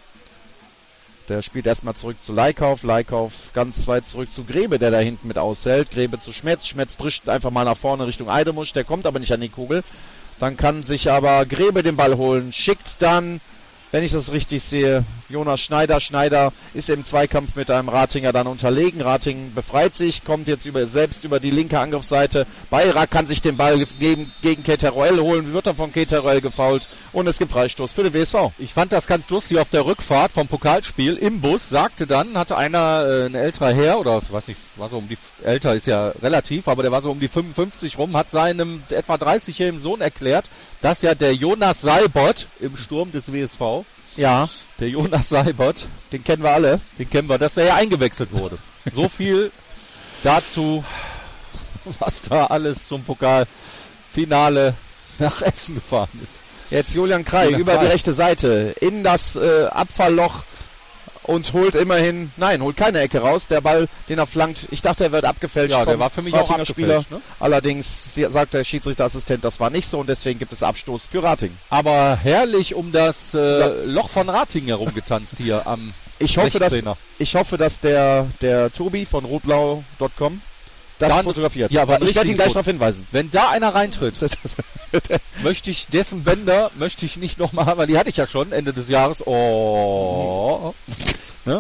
Der spielt erstmal zurück zu Leikauf. Leikauf ganz weit zurück zu Grebe, der da hinten mit aushält. Grebe zu Schmetz. Schmetz drischt einfach mal nach vorne Richtung Eidemusch. Der kommt aber nicht an die Kugel. Dann kann sich aber Grebe den Ball holen. Schickt dann, wenn ich das richtig sehe, Jonas Schneider. Schneider ist im Zweikampf mit einem Ratinger dann unterlegen. Rating befreit sich, kommt jetzt über, selbst über die linke Angriffsseite. Bayrak kann sich den Ball gegen, gegen Keita Roel holen, wird dann von Keita Roel gefoult und es gibt Freistoß für den W S V. Ich fand das ganz lustig auf der Rückfahrt vom Pokalspiel im Bus, sagte dann, hatte einer, äh, ein älterer Herr, oder weiß nicht, war so um die, älter ist ja relativ, aber der war so um die fünfundfünfzig rum, hat seinem etwa dreißigjährigen Sohn erklärt, dass ja der Jonas Seibert im Sturm des W S V, ja, der Jonas Seibert, den kennen wir alle, den kennen wir, dass er ja eingewechselt wurde. So viel dazu, was da alles zum Pokalfinale nach Essen gefahren ist. Jetzt Julian Krei Julian über Krei. die rechte Seite in das äh, Abfallloch und holt immerhin, nein, holt keine Ecke raus. Der Ball, den er flankt, ich dachte, er wird abgefälscht. Ja, der war für mich auch Ratinger Spieler. abgefälscht, ne? Allerdings sagt der Schiedsrichterassistent, das war nicht so und deswegen gibt es Abstoß für Rating. Aber herrlich um das äh, Ja. Loch von Rating herumgetanzt hier am Ich hoffe, dass, sechzehner. ich hoffe, dass der, der Tobi von rotblau Punkt com das Dann- fotografiert. ja, aber ich werde ihn richtiges gleich Foto. darauf hinweisen. Wenn da einer reintritt, möchte ich dessen Bänder, möchte ich nicht nochmal, weil die hatte ich ja schon Ende des Jahres. Oh. Ne?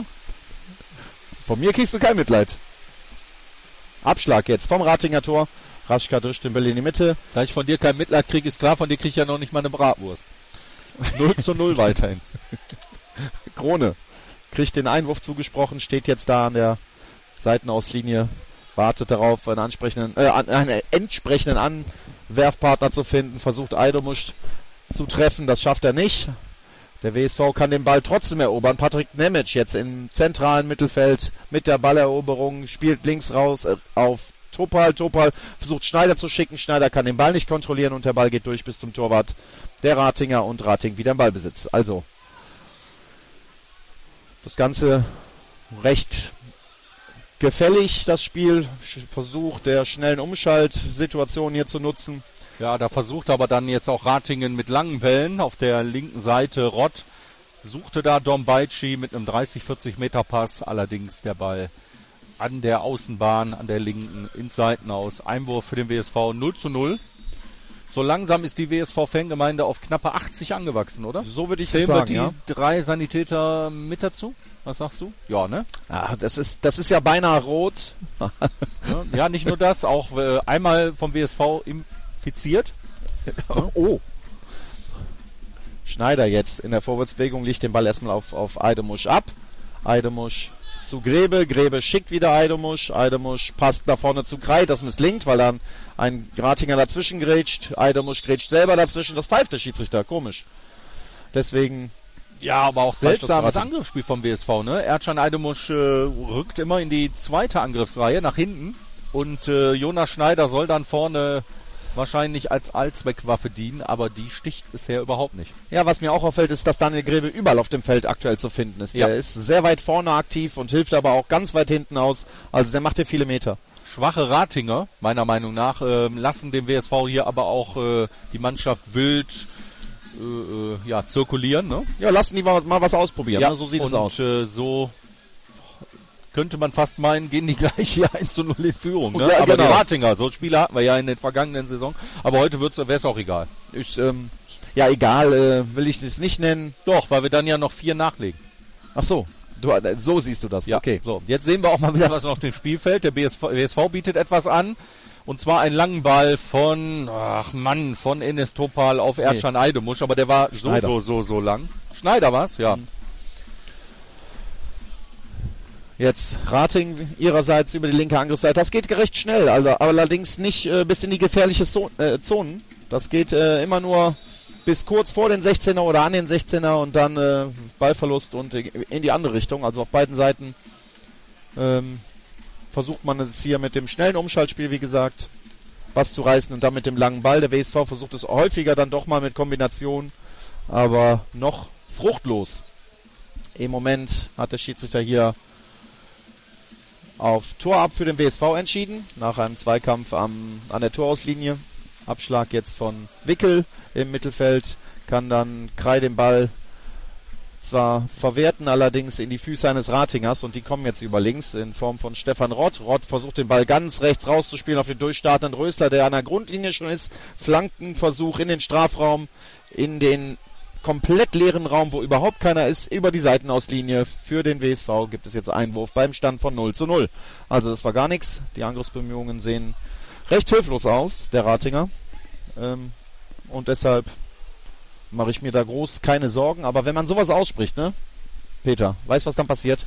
Von mir kriegst du kein Mitleid. Abschlag jetzt vom Ratinger Tor. Raschka drischt den Ball in die Mitte. Da ich von dir kein Mitleid kriege, ist klar, von dir kriege ich ja noch nicht mal eine Bratwurst. null zu null weiterhin. Krone kriegt den Einwurf zugesprochen, steht jetzt da an der Seitenauslinie, wartet darauf, einen ansprechenden, äh, einen entsprechenden Anwerfpartner zu finden, versucht Eidomusch zu treffen, das schafft er nicht. Der W S V kann den Ball trotzdem erobern. Patrick Nemec jetzt im zentralen Mittelfeld mit der Balleroberung, spielt links raus äh, auf Topal. Topal versucht Schneider zu schicken. Schneider kann den Ball nicht kontrollieren und der Ball geht durch bis zum Torwart der Ratinger und Rating wieder im Ballbesitz. Also das Ganze recht gefällig, das Spiel. Versuch der schnellen Umschaltsituation hier zu nutzen. Ja, da versucht aber dann jetzt auch Ratingen mit langen Bällen auf der linken Seite. Rott suchte da Dombayci mit einem dreißig, vierzig Meter Pass. Allerdings der Ball an der Außenbahn, an der linken, ins Seitenaus. Einwurf für den W S V null zu null. So langsam ist die W S V-Fangemeinde auf knappe achtzig angewachsen, oder? So würde ich Zählen sagen, wir die ja. drei Sanitäter mit dazu? Was sagst du? Ja, ne? Ja, das ist, das ist ja beinahe rot. Ja, nicht nur das, auch äh, einmal vom W S V infiziert. Oh. Schneider jetzt in der Vorwärtsbewegung legt den Ball erstmal auf, auf Eidomusch ab. Eidomusch zu Grebe. Grebe schickt wieder Eidomusch. Eidomusch passt nach vorne zu Krei. Das misslingt, weil dann ein Ratinger dazwischen grätscht. Eidomusch grätscht selber dazwischen. Das pfeift der Schiedsrichter. Komisch. Deswegen... Ja, aber auch seltsames Rating. Angriffsspiel vom W S V, ne? Erdschan Eidomusch äh, rückt immer in die zweite Angriffsreihe nach hinten und äh, Jonas Schneider soll dann vorne wahrscheinlich als Allzweckwaffe dienen, aber die sticht bisher überhaupt nicht. Ja, was mir auch auffällt, ist, dass Daniel Grebe überall auf dem Feld aktuell zu finden ist. Ja. Der ist sehr weit vorne aktiv und hilft aber auch ganz weit hinten aus. Also der macht hier viele Meter. Schwache Ratinger, meiner Meinung nach, äh, lassen dem W S V hier aber auch äh, die Mannschaft wild äh, ja, zirkulieren, ne? Ja, lassen die mal, mal was ausprobieren. Ja, ne? So sieht und, es aus. Äh, so könnte man fast meinen, gehen die gleich hier eins zu null in Führung. Ne? Ja, aber genau. die Ratinger, so Spiele hatten wir ja in der vergangenen Saison. Aber heute wäre es auch egal. Ist, ähm, ja, egal, äh, will ich das nicht nennen. Doch, weil wir dann ja noch vier nachlegen. Ach so, du, äh, so siehst du das. Ja, Okay. so. Jetzt sehen wir auch mal wieder was auf dem Spielfeld. Der B S V, W S V bietet etwas an. Und zwar einen langen Ball von, ach Mann, von Enes Topal auf Erdschan nee. Eidomusch. Aber der war so, Schneider. so, so, so lang. Schneider war's, ja. Mhm. Jetzt Rating ihrerseits über die linke Angriffsseite. Das geht recht schnell, also allerdings nicht äh, bis in die gefährliche so äh, Zonen. Das geht äh, immer nur bis kurz vor den sechzehner oder an den sechzehner und dann äh, Ballverlust und äh, in die andere Richtung. Also auf beiden Seiten ähm, versucht man es hier mit dem schnellen Umschaltspiel, wie gesagt, was zu reißen und dann mit dem langen Ball. Der W S V versucht es häufiger dann doch mal mit Kombinationen, aber noch fruchtlos. Im Moment hat der Schiedsrichter hier auf Tor ab für den W S V entschieden, nach einem Zweikampf am, an der Torauslinie. Abschlag jetzt von Wickel im Mittelfeld, kann dann Krei den Ball zwar verwerten, allerdings in die Füße eines Ratingers und die kommen jetzt über links in Form von Stefan Rott. Rott versucht den Ball ganz rechts rauszuspielen auf den durchstartenden Rösler, der an der Grundlinie schon ist. Flankenversuch in den Strafraum, in den komplett leeren Raum, wo überhaupt keiner ist, über die Seitenauslinie. Für den W S V gibt es jetzt Einwurf beim Stand von null zu null. Also das war gar nichts. Die Angriffsbemühungen sehen recht hilflos aus, der Ratinger. Ähm, und deshalb mache ich mir da groß keine Sorgen. Aber wenn man sowas ausspricht, ne, Peter, weißt du, was dann passiert?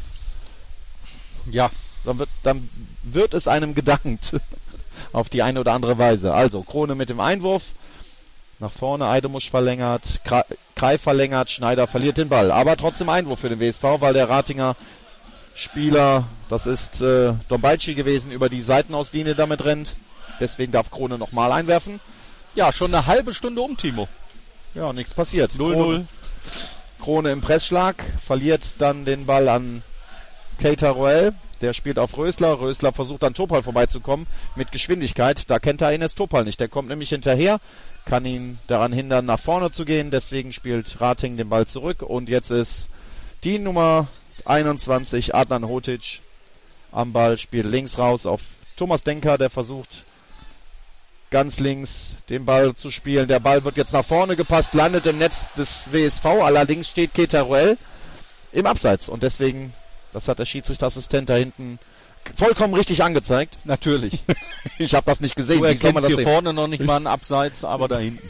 Ja. Dann wird, dann wird es einem gedankt. Auf die eine oder andere Weise. Also, Krone mit dem Einwurf. Nach vorne, Eidomusch verlängert, Krei verlängert, Schneider verliert den Ball. Aber trotzdem Einwurf für den W S V, weil der Ratinger Spieler, das ist äh, Dombayci gewesen, über die Seitenauslinie damit rennt. Deswegen darf Krone nochmal einwerfen. Ja, schon eine halbe Stunde um, Timo. Ja, nichts passiert. null null. Krone, Krone im Pressschlag, verliert dann den Ball an Keita Roel. Der spielt auf Rösler. Rösler versucht an Topal vorbeizukommen mit Geschwindigkeit. Da kennt er Enes Topal nicht. Der kommt nämlich hinterher, kann ihn daran hindern, nach vorne zu gehen. Deswegen spielt Rating den Ball zurück. Und jetzt ist die Nummer einundzwanzig, Adnan Hotic, am Ball, spielt links raus auf Thomas Denker. Der versucht ganz links den Ball zu spielen. Der Ball wird jetzt nach vorne gepasst, landet im Netz des W S V. Allerdings steht Keita Roel im Abseits. Und deswegen... Das hat der Schiedsrichterassistent da hinten vollkommen richtig angezeigt. Natürlich. Ich habe das nicht gesehen. Du Wie soll man erkennst das hier sehen? vorne noch nicht mal einen Abseits, aber da hinten.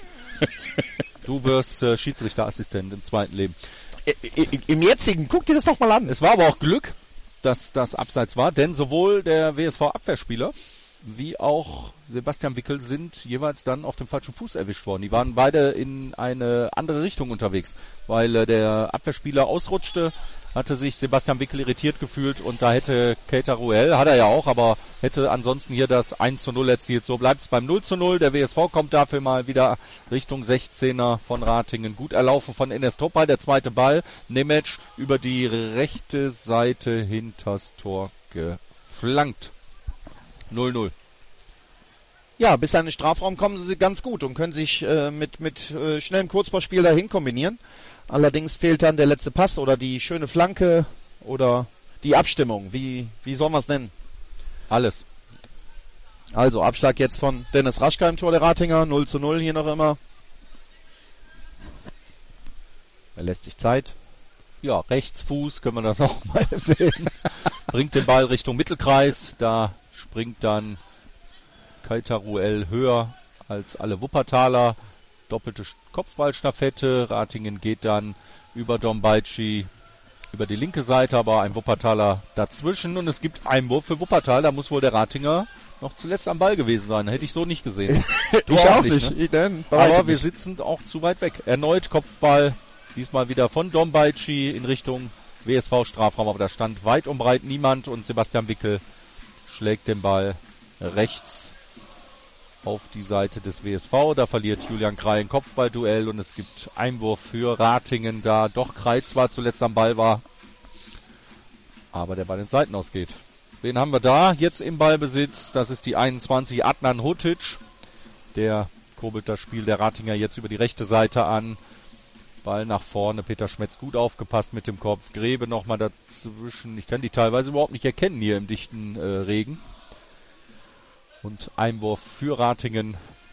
Du wirst äh, Schiedsrichterassistent im zweiten Leben. I, I, Im jetzigen, guck dir das doch mal an. Es war aber auch Glück, dass das Abseits war, denn sowohl der W S V-Abwehrspieler wie auch Sebastian Wickel sind jeweils dann auf dem falschen Fuß erwischt worden. Die waren beide in eine andere Richtung unterwegs, weil äh, der Abwehrspieler ausrutschte, hatte sich Sebastian Wickel irritiert gefühlt und da hätte Keita Ruel, hat er ja auch, aber hätte ansonsten hier das eins zu null erzielt. So bleibt es beim null zu null. Der W S V kommt dafür mal wieder Richtung sechzehner von Ratingen. Gut erlaufen von Enes Topal, der zweite Ball. Nemec über die rechte Seite hinters Tor geflankt. null null. Ja, bis an den Strafraum kommen sie ganz gut und können sich äh, mit mit äh, schnellem Kurzballspiel dahin kombinieren. Allerdings fehlt dann der letzte Pass oder die schöne Flanke oder die Abstimmung. Wie wie soll man es nennen? Alles. Also Abschlag jetzt von Dennis Raschka im Tor der Ratinger. null zu null hier noch immer. Er lässt sich Zeit. Ja, Rechtsfuß, können wir das auch mal erwähnen. Bringt den Ball Richtung Mittelkreis. Da springt dann Keita Ruel höher als alle Wuppertaler. Doppelte Kopfballstaffette. Ratingen geht dann über Dombalci über die linke Seite, aber ein Wuppertaler dazwischen. Und es gibt Einwurf für Wuppertal. Da muss wohl der Ratinger noch zuletzt am Ball gewesen sein. Hätte ich so nicht gesehen. Du ich auch nicht. Ne? Ich denn, aber wir sitzen auch zu weit weg. Erneut Kopfball. Diesmal wieder von Dombalci in Richtung W S V-Strafraum. Aber da stand weit und breit niemand und Sebastian Wickel schlägt den Ball rechts auf die Seite des W S V. Da verliert Julian Krei ein Kopfballduell und es gibt Einwurf für Ratingen, da doch Krei zwar zuletzt am Ball war, aber der Ball ins Seiten ausgeht. Wen haben wir da jetzt im Ballbesitz? Das ist die einundzwanzig, Adnan Hutic. Der kurbelt das Spiel der Ratinger jetzt über die rechte Seite an. Ball nach vorne, Peter Schmetz gut aufgepasst mit dem Kopf. Grebe nochmal dazwischen. Ich kann die teilweise überhaupt nicht erkennen hier im dichten äh, Regen. Und Einwurf für Ratingen.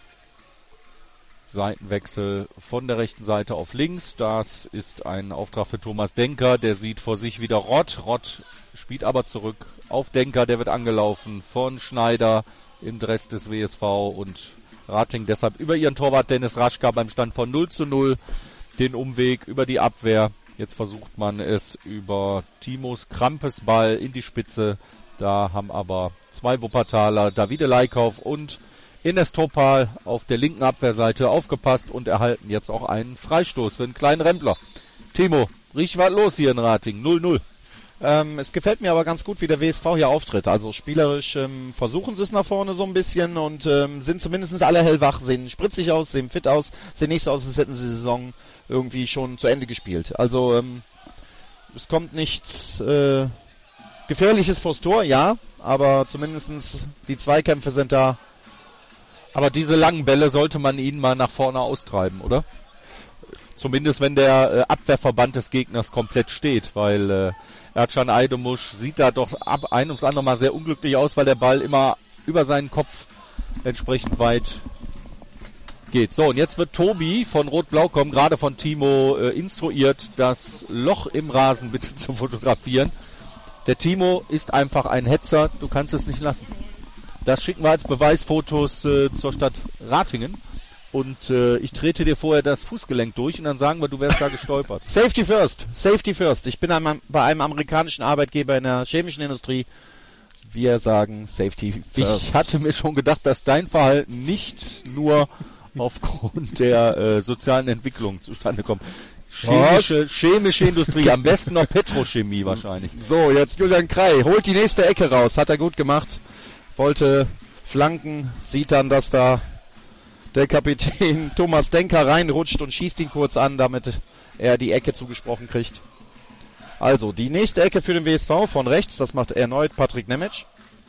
Seitenwechsel von der rechten Seite auf links. Das ist ein Auftrag für Thomas Denker. Der sieht vor sich wieder Rott. Rott spielt aber zurück auf Denker. Der wird angelaufen von Schneider im Dress des W S V. Und Ratingen deshalb über ihren Torwart Dennis Raschka beim Stand von null zu null. Den Umweg über die Abwehr. Jetzt versucht man es über Timos Krampes Ball in die Spitze. Da haben aber zwei Wuppertaler, Davide Leikauf und Enes Topal auf der linken Abwehrseite aufgepasst und erhalten jetzt auch einen Freistoß für einen kleinen Rempler. Timo, richtig was los hier in Ratingen, null null. Ähm, es gefällt mir aber ganz gut, wie der W S V hier auftritt. Also spielerisch ähm, versuchen sie es nach vorne so ein bisschen und ähm, sind zumindest alle hellwach, sehen spritzig aus, sehen fit aus, sehen nicht so aus, als hätten sie die Saison irgendwie schon zu Ende gespielt. Also ähm, es kommt nichts äh, Gefährliches vors Tor, ja, aber zumindestens die Zweikämpfe sind da. Aber diese langen Bälle sollte man ihnen mal nach vorne austreiben, oder? Zumindest wenn der äh, Abwehrverband des Gegners komplett steht, weil äh, Ercan Aydomuş sieht da doch ab ein ums andere Mal sehr unglücklich aus, weil der Ball immer über seinen Kopf entsprechend weit geht. So, und jetzt wird Tobi von Rot-Blau kommen, gerade von Timo äh, instruiert, das Loch im Rasen bitte zu fotografieren. Der Timo ist einfach ein Hetzer, du kannst es nicht lassen. Das schicken wir als Beweisfotos äh, zur Stadt Ratingen. Und äh, ich trete dir vorher das Fußgelenk durch und dann sagen wir, du wärst da gestolpert. Safety first, safety first. Ich bin ein, bei einem amerikanischen Arbeitgeber in der chemischen Industrie. Wir sagen Safety first. Ich hatte mir schon gedacht, dass dein Verhalten nicht nur aufgrund der äh, sozialen Entwicklung zustande kommt. Chemische, chemische Industrie, am besten noch Petrochemie wahrscheinlich. So, jetzt Julian Krei holt die nächste Ecke raus, hat er gut gemacht. Wollte flanken, sieht dann, dass da der Kapitän Thomas Denker reinrutscht und schießt ihn kurz an, damit er die Ecke zugesprochen kriegt. Also, die nächste Ecke für den W S V von rechts, das macht erneut Patrick Nemec.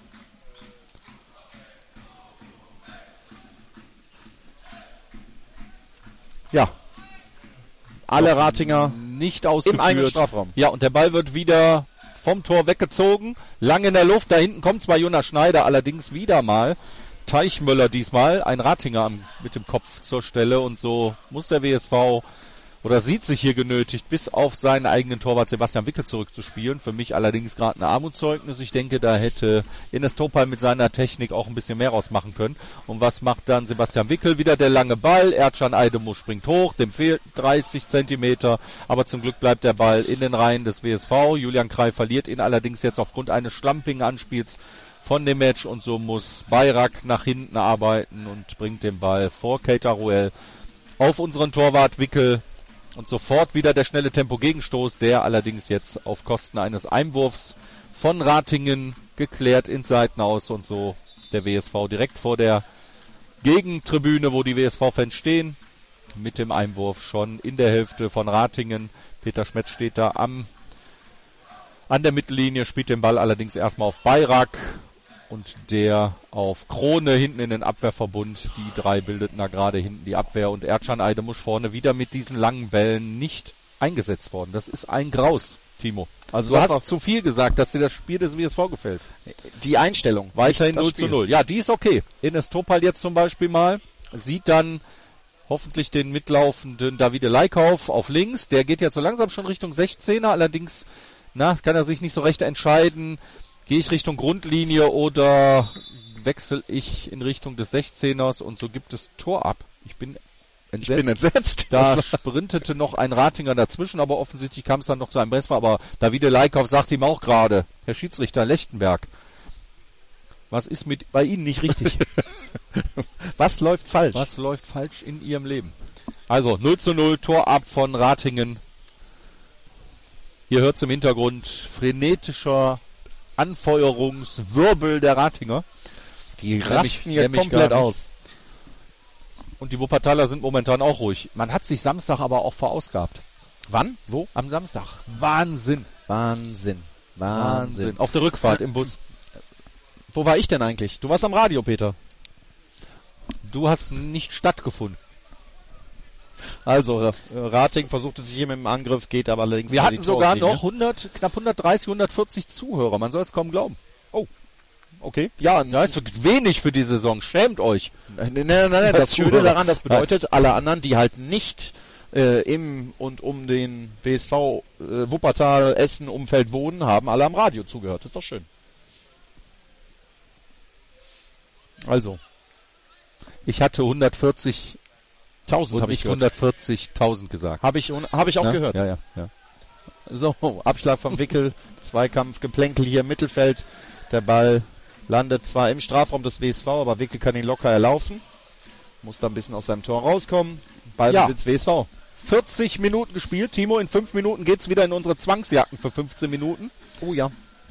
Ja. Alle Doch Ratinger nicht ausgeführt. Im eigenen Strafraum. Ja, und der Ball wird wieder vom Tor weggezogen. Lang in der Luft, da hinten kommt zwar Jonas Schneider, allerdings wieder mal Teichmöller diesmal, ein Ratinger am, mit dem Kopf zur Stelle und so muss der W S V oder sieht sich hier genötigt, bis auf seinen eigenen Torwart Sebastian Wickel zurückzuspielen. Für mich allerdings gerade ein Armutszeugnis. Ich denke, da hätte Enes Topal mit seiner Technik auch ein bisschen mehr rausmachen können. Und was macht dann Sebastian Wickel? Wieder der lange Ball. Ercan Aydemir springt hoch, dem fehlt dreißig Zentimeter, aber zum Glück bleibt der Ball in den Reihen des W S V. Julian Krei verliert ihn allerdings jetzt aufgrund eines schlampigen Anspiels von dem Match und so muss Bayrak nach hinten arbeiten und bringt den Ball vor Keita Ruel auf unseren Torwart Wickel. Und sofort wieder der schnelle Tempo-Gegenstoß, der allerdings jetzt auf Kosten eines Einwurfs von Ratingen geklärt ins Seitenaus und so der W S V direkt vor der Gegentribüne, wo die W S V-Fans stehen, mit dem Einwurf schon in der Hälfte von Ratingen. Peter Schmetz steht da am an der Mittellinie, spielt den Ball allerdings erstmal auf Bayrak und der auf Krone hinten in den Abwehrverbund. Die drei bildeten da gerade hinten die Abwehr und Ercan Aydemir vorne wieder mit diesen langen Bällen nicht eingesetzt worden. Das ist ein Graus, Timo. Also du hast auch zu viel gesagt, dass dir das Spiel des W S V gefällt. Die Einstellung. Weiterhin null zu null. Ja, die ist okay. Enes Topal jetzt zum Beispiel mal sieht dann hoffentlich den mitlaufenden Davide Leikauf auf links. Der geht jetzt so langsam schon Richtung sechzehner. Allerdings na, kann er sich nicht so recht entscheiden. Gehe ich Richtung Grundlinie oder wechsle ich in Richtung des sechzehners und so gibt es Tor ab. Ich bin entsetzt. Ich bin entsetzt. Da sprintete noch ein Ratinger dazwischen, aber offensichtlich kam es dann noch zu einem Bressfer. Aber Davide Leikauf sagt ihm auch gerade, Herr Schiedsrichter Lechtenberg, was ist mit bei Ihnen nicht richtig? Was läuft falsch? Was läuft falsch in Ihrem Leben? Also null zu null, Tor ab von Ratingen. Hier hört es im Hintergrund frenetischer Anfeuerungswirbel der Ratinger. Die rasten hier komplett aus. Und die Wuppertaler sind momentan auch ruhig. Man hat sich Samstag aber auch verausgabt. Wann? Wo? Am Samstag. Wahnsinn. Wahnsinn. Wahnsinn. Wahnsinn. Auf der Rückfahrt im Bus. Wo war ich denn eigentlich? Du warst am Radio, Peter. Du hast nicht stattgefunden. Also, Rating versuchte sich hier mit dem Angriff, geht aber allerdings... Wir hatten sogar noch hundert, knapp hundertdreißig, hundertvierzig Zuhörer. Man soll es kaum glauben. Oh, okay. Ja, das ist wenig für die Saison. Schämt euch. Nein, nein, nein, nein. Das Schöne daran, das bedeutet, nein. Alle anderen, die halt nicht äh, im und um den W S V äh, Wuppertal, Essen, Umfeld wohnen, haben alle am Radio zugehört. Das ist doch schön. Also. Ich hatte hundertvierzig... tausend habe ich hundertvierzigtausend gesagt. Habe ich, hab ich auch ja? gehört. Ja, ja, ja. So, Abschlag vom Wickel, Zweikampf, Geplänkel hier im Mittelfeld. Der Ball landet zwar im Strafraum des W S V, aber Wickel kann ihn locker erlaufen. Muss da ein bisschen aus seinem Tor rauskommen. Ballbesitz ja. W S V. vierzig Minuten gespielt. Timo, in fünf Minuten geht's wieder in unsere Zwangsjacken für fünfzehn Minuten. Oh ja.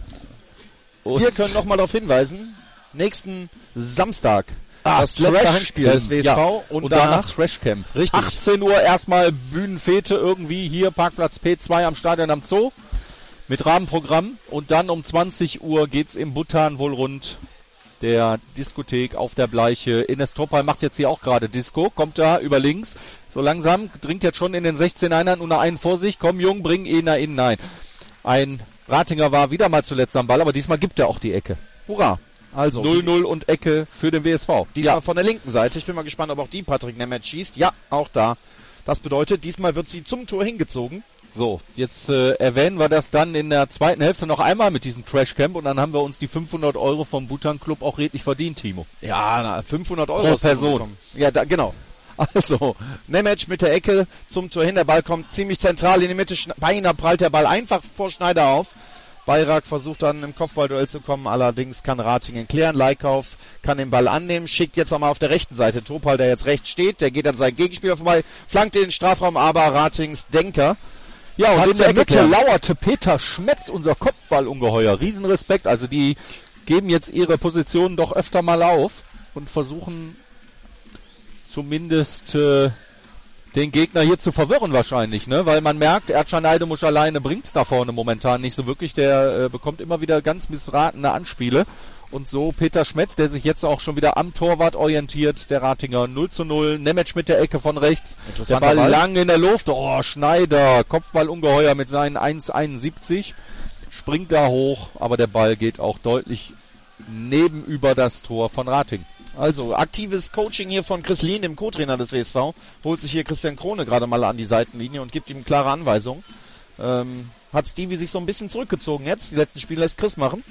Und wir können nochmal darauf hinweisen, nächsten Samstag Ah, das letzte Heimspiel des W S V ja. und, und danach, danach Trashcamp. Richtig. achtzehn Uhr erstmal Bühnenfete irgendwie hier, Parkplatz P zwei am Stadion am Zoo mit Rahmenprogramm und dann um zwanzig Uhr geht's im Buttan wohl rund der Diskothek auf der Bleiche. Enes Topal macht jetzt hier auch gerade Disco, kommt da über links, so langsam, dringt jetzt schon in den sechzehn Einern und einen vor sich, komm Jung, bring ihn da innen. Nein, ein Ratinger war wieder mal zuletzt am Ball, aber diesmal gibt er auch die Ecke. Hurra! Also null null und Ecke für den W S V. Diesmal ja. von der linken Seite. Ich bin mal gespannt, ob auch die Patrick Nemeth schießt. Ja, auch da. Das bedeutet, diesmal wird sie zum Tor hingezogen. So, jetzt äh, erwähnen wir das dann in der zweiten Hälfte noch einmal mit diesem Trashcamp und dann haben wir uns die fünfhundert Euro vom Buttan Club auch redlich verdient, Timo. Ja, na, fünfhundert Euro pro Person. Ja, da, genau. Also, Nemeth mit der Ecke zum Tor hin. Der Ball kommt ziemlich zentral in die Mitte. Beinahe prallt der Ball einfach vor Schneider auf. Bayrak versucht dann im Kopfballduell zu kommen, allerdings kann Ratingen klären. Leikauf kann den Ball annehmen, schickt jetzt nochmal auf der rechten Seite. Topal, der jetzt rechts steht, der geht an seinen Gegenspieler vorbei, flankt den Strafraum, aber Ratings Denker. Ja, und in der Mitte lauerte Peter Schmetz, unser Kopfballungeheuer. Riesenrespekt, also die geben jetzt ihre Positionen doch öfter mal auf und versuchen zumindest äh, den Gegner hier zu verwirren wahrscheinlich, ne? Weil man merkt, Ercan Aydemir alleine bringt's da vorne momentan nicht so wirklich. Der äh, bekommt immer wieder ganz missratene Anspiele. Und so Peter Schmetz, der sich jetzt auch schon wieder am Torwart orientiert, der Ratinger null zu null. Nemeth mit der Ecke von rechts. Der Ball, Ball lang in der Luft. Oh, Schneider, Kopfballungeheuer mit seinen eins Komma einundsiebzig. Springt da hoch, aber der Ball geht auch deutlich nebenüber das Tor von Rating. Also, aktives Coaching hier von Chris Lien, dem Co-Trainer des W S V. Holt sich hier Christian Krone gerade mal an die Seitenlinie und gibt ihm klare Anweisungen. Ähm, hat Stevie sich so ein bisschen zurückgezogen jetzt. Die letzten Spiele lässt Chris machen.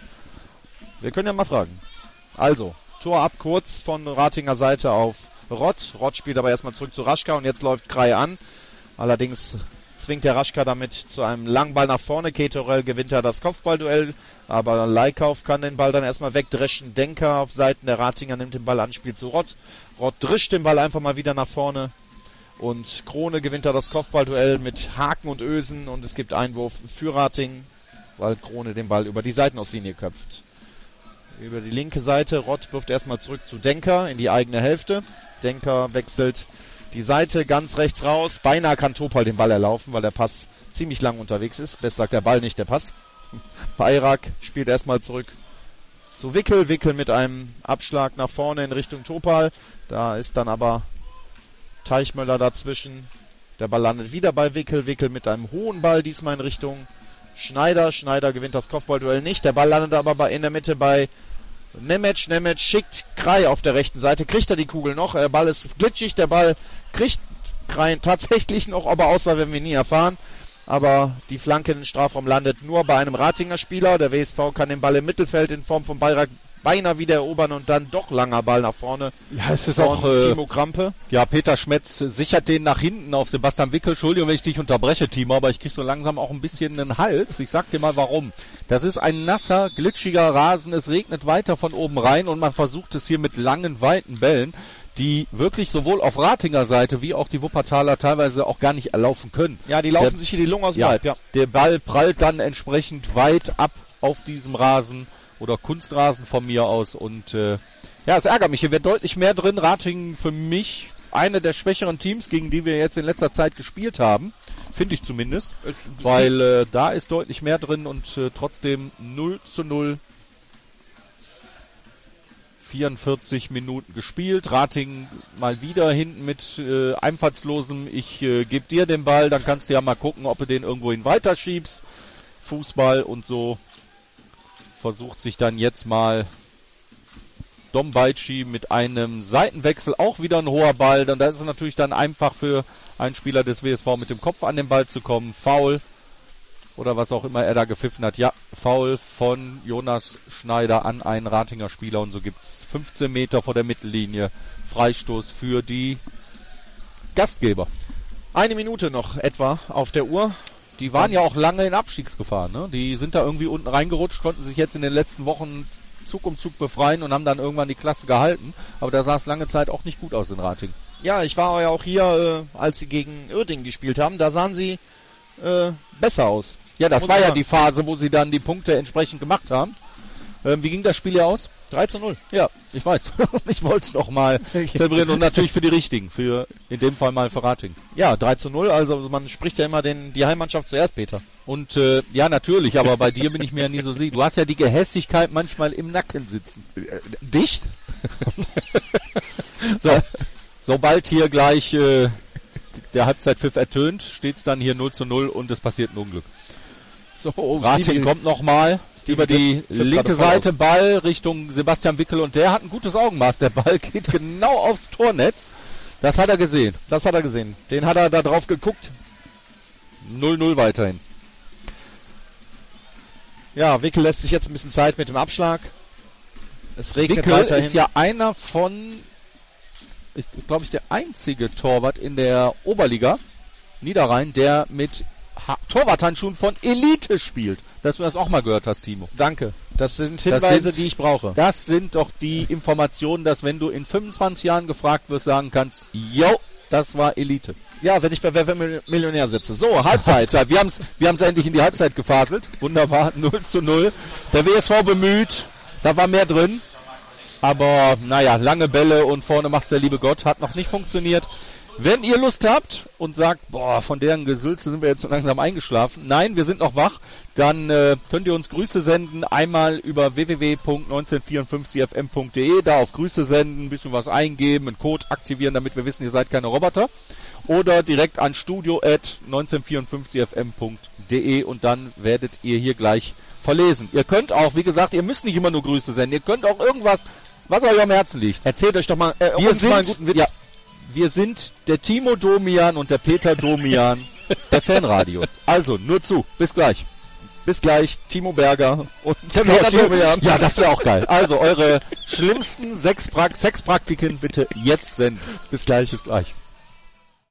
Wir können ja mal fragen. Also, Tor ab kurz von Ratinger Seite auf Rott. Rott spielt aber erstmal zurück zu Raschka und jetzt läuft Krei an. Allerdings zwingt der Raschka damit zu einem langen Ball nach vorne. Ketorel gewinnt da das Kopfballduell, aber Leikauf kann den Ball dann erstmal wegdreschen. Denker auf Seiten der Ratinger nimmt den Ball an, spielt zu Rott. Rott drischt den Ball einfach mal wieder nach vorne und Krone gewinnt da das Kopfballduell mit Haken und Ösen und es gibt Einwurf für Rating, weil Krone den Ball über die Seitenauslinie köpft. Über die linke Seite, Rott wirft erstmal zurück zu Denker in die eigene Hälfte. Denker wechselt die Seite ganz rechts raus. Beinahe kann Topal den Ball erlaufen, weil der Pass ziemlich lang unterwegs ist. Besser sagt der Ball, nicht der Pass. Bayrak spielt erstmal zurück zu Wickel. Wickel mit einem Abschlag nach vorne in Richtung Topal. Da ist dann aber Teichmöller dazwischen. Der Ball landet wieder bei Wickel. Wickel mit einem hohen Ball, diesmal in Richtung Schneider. Schneider gewinnt das Kopfballduell nicht. Der Ball landet aber bei, in der Mitte bei Nemec. Nemec schickt Krei auf der rechten Seite. Kriegt er die Kugel noch? Der Ball ist glitschig. Der Ball kriegt Krei tatsächlich noch. Ob er aus war, werden wir nie erfahren. Aber die Flanke in den Strafraum landet nur bei einem Ratinger Spieler. Der W S V kann den Ball im Mittelfeld in Form von Bayrak beinahe wieder erobern und dann doch langer Ball nach vorne. Ja, es ist auch äh, Timo Krampe. Ja, Peter Schmetz sichert den nach hinten auf Sebastian Wickel. Entschuldigung, wenn ich dich unterbreche, Timo, aber ich krieg so langsam auch ein bisschen einen Hals. Ich sag dir mal warum. Das ist ein nasser, glitschiger Rasen. Es regnet weiter von oben rein und man versucht es hier mit langen, weiten Bällen, die wirklich sowohl auf Ratinger Seite wie auch die Wuppertaler teilweise auch gar nicht erlaufen können. Ja, die laufen der, sich hier die Lunge aus dem ja, Leib, ja. Der Ball prallt dann entsprechend weit ab auf diesem Rasen oder Kunstrasen von mir aus und äh, ja, es ärgert mich. Hier wird deutlich mehr drin. Ratingen für mich eine der schwächeren Teams, gegen die wir jetzt in letzter Zeit gespielt haben. Finde ich zumindest. Es, weil äh, da ist deutlich mehr drin und äh, trotzdem null zu null. vierundvierzig Minuten gespielt. Ratingen mal wieder hinten mit äh, einfallslosem. Ich äh, gebe dir den Ball, dann kannst du ja mal gucken, ob du den irgendwohin weiterschiebst. Fußball und so. Versucht sich dann jetzt mal Dom Baitschi mit einem Seitenwechsel, auch wieder ein hoher Ball. Dann da ist es natürlich dann einfach für einen Spieler des W S V mit dem Kopf an den Ball zu kommen. Foul oder was auch immer er da gepfiffen hat. Ja, Foul von Jonas Schneider an einen Ratinger Spieler und so gibt's fünfzehn Meter vor der Mittellinie Freistoß für die Gastgeber. Eine Minute noch etwa auf der Uhr. Die waren ja auch lange in Abstiegsgefahr, ne? Die sind da irgendwie unten reingerutscht, konnten sich jetzt in den letzten Wochen Zug um Zug befreien und haben dann irgendwann die Klasse gehalten. Aber da sah es lange Zeit auch nicht gut aus in Ratingen. Ja, ich war ja auch hier, äh, als sie gegen Uerdingen gespielt haben. Da sahen sie äh, besser aus. Ja, das war ja die Phase, wo sie dann die Punkte entsprechend gemacht haben. Ähm, wie ging das Spiel ja aus? drei zu null. Ja, ich weiß. Ich wollte es noch mal zelebrieren und natürlich für die Richtigen. Für, in dem Fall mal für Ratingen. Ja, drei zu null. Also man spricht ja immer den, die Heimmannschaft zuerst, Peter. Und äh, ja, natürlich, aber bei dir bin ich mir ja nie so sicher. Du hast ja die Gehässigkeit manchmal im Nacken sitzen. Äh, dich? So, sobald hier gleich äh, der Halbzeitpfiff ertönt, steht es dann hier null zu null und es passiert ein Unglück. So, oh, Ratingen kommt nochmal über die linke Seite, Ball Richtung Sebastian Wickel und der hat ein gutes Augenmaß. Der Ball geht genau aufs Tornetz. Das hat er gesehen. Das hat er gesehen. Den hat er da drauf geguckt. null null weiterhin. Ja, Wickel lässt sich jetzt ein bisschen Zeit mit dem Abschlag. Es regnet Wickel weiterhin. Ist ja einer von, ich glaube ich, der einzige Torwart in der Oberliga Niederrhein, der mit ha- Torwarthandschuhen von Elite spielt. Dass du das auch mal gehört hast, Timo. Danke. Das sind Hinweise, das sind, die ich brauche. Das sind doch die Informationen, dass wenn du in fünfundzwanzig Jahren gefragt wirst, sagen kannst, yo, das war Elite. Ja, wenn ich bei Wer wird Millionär sitze. So, Halbzeit. Wir haben es wir haben's endlich in die Halbzeit gefaselt. Wunderbar, null zu null. Der W S V bemüht, da war mehr drin. Aber, naja, lange Bälle und vorne macht's der liebe Gott. Hat noch nicht funktioniert. Wenn ihr Lust habt und sagt, boah, von deren Gesülze sind wir jetzt so langsam eingeschlafen. Nein, wir sind noch wach. Dann äh, könnt ihr uns Grüße senden. Einmal über w w w punkt neunzehnhundertvierundfünfzig f m punkt d e. Da auf Grüße senden, ein bisschen was eingeben, einen Code aktivieren, damit wir wissen, ihr seid keine Roboter. Oder direkt an studio at neunzehnhundertvierundfünfzig f m punkt d e und dann werdet ihr hier gleich verlesen. Ihr könnt auch, wie gesagt, ihr müsst nicht immer nur Grüße senden. Ihr könnt auch irgendwas was euch am Herzen liegt. Erzählt euch doch mal, äh, Wir uns sind, mal einen guten Witz. Ja, wir sind der Timo Domian und der Peter Domian der Fanradios. Also, nur zu. Bis gleich. Bis gleich, Timo Berger und Der Peter Domian. Ja, das wäre auch geil. Also, eure schlimmsten Sexprak- Sexpraktiken bitte jetzt senden. Bis gleich, bis gleich.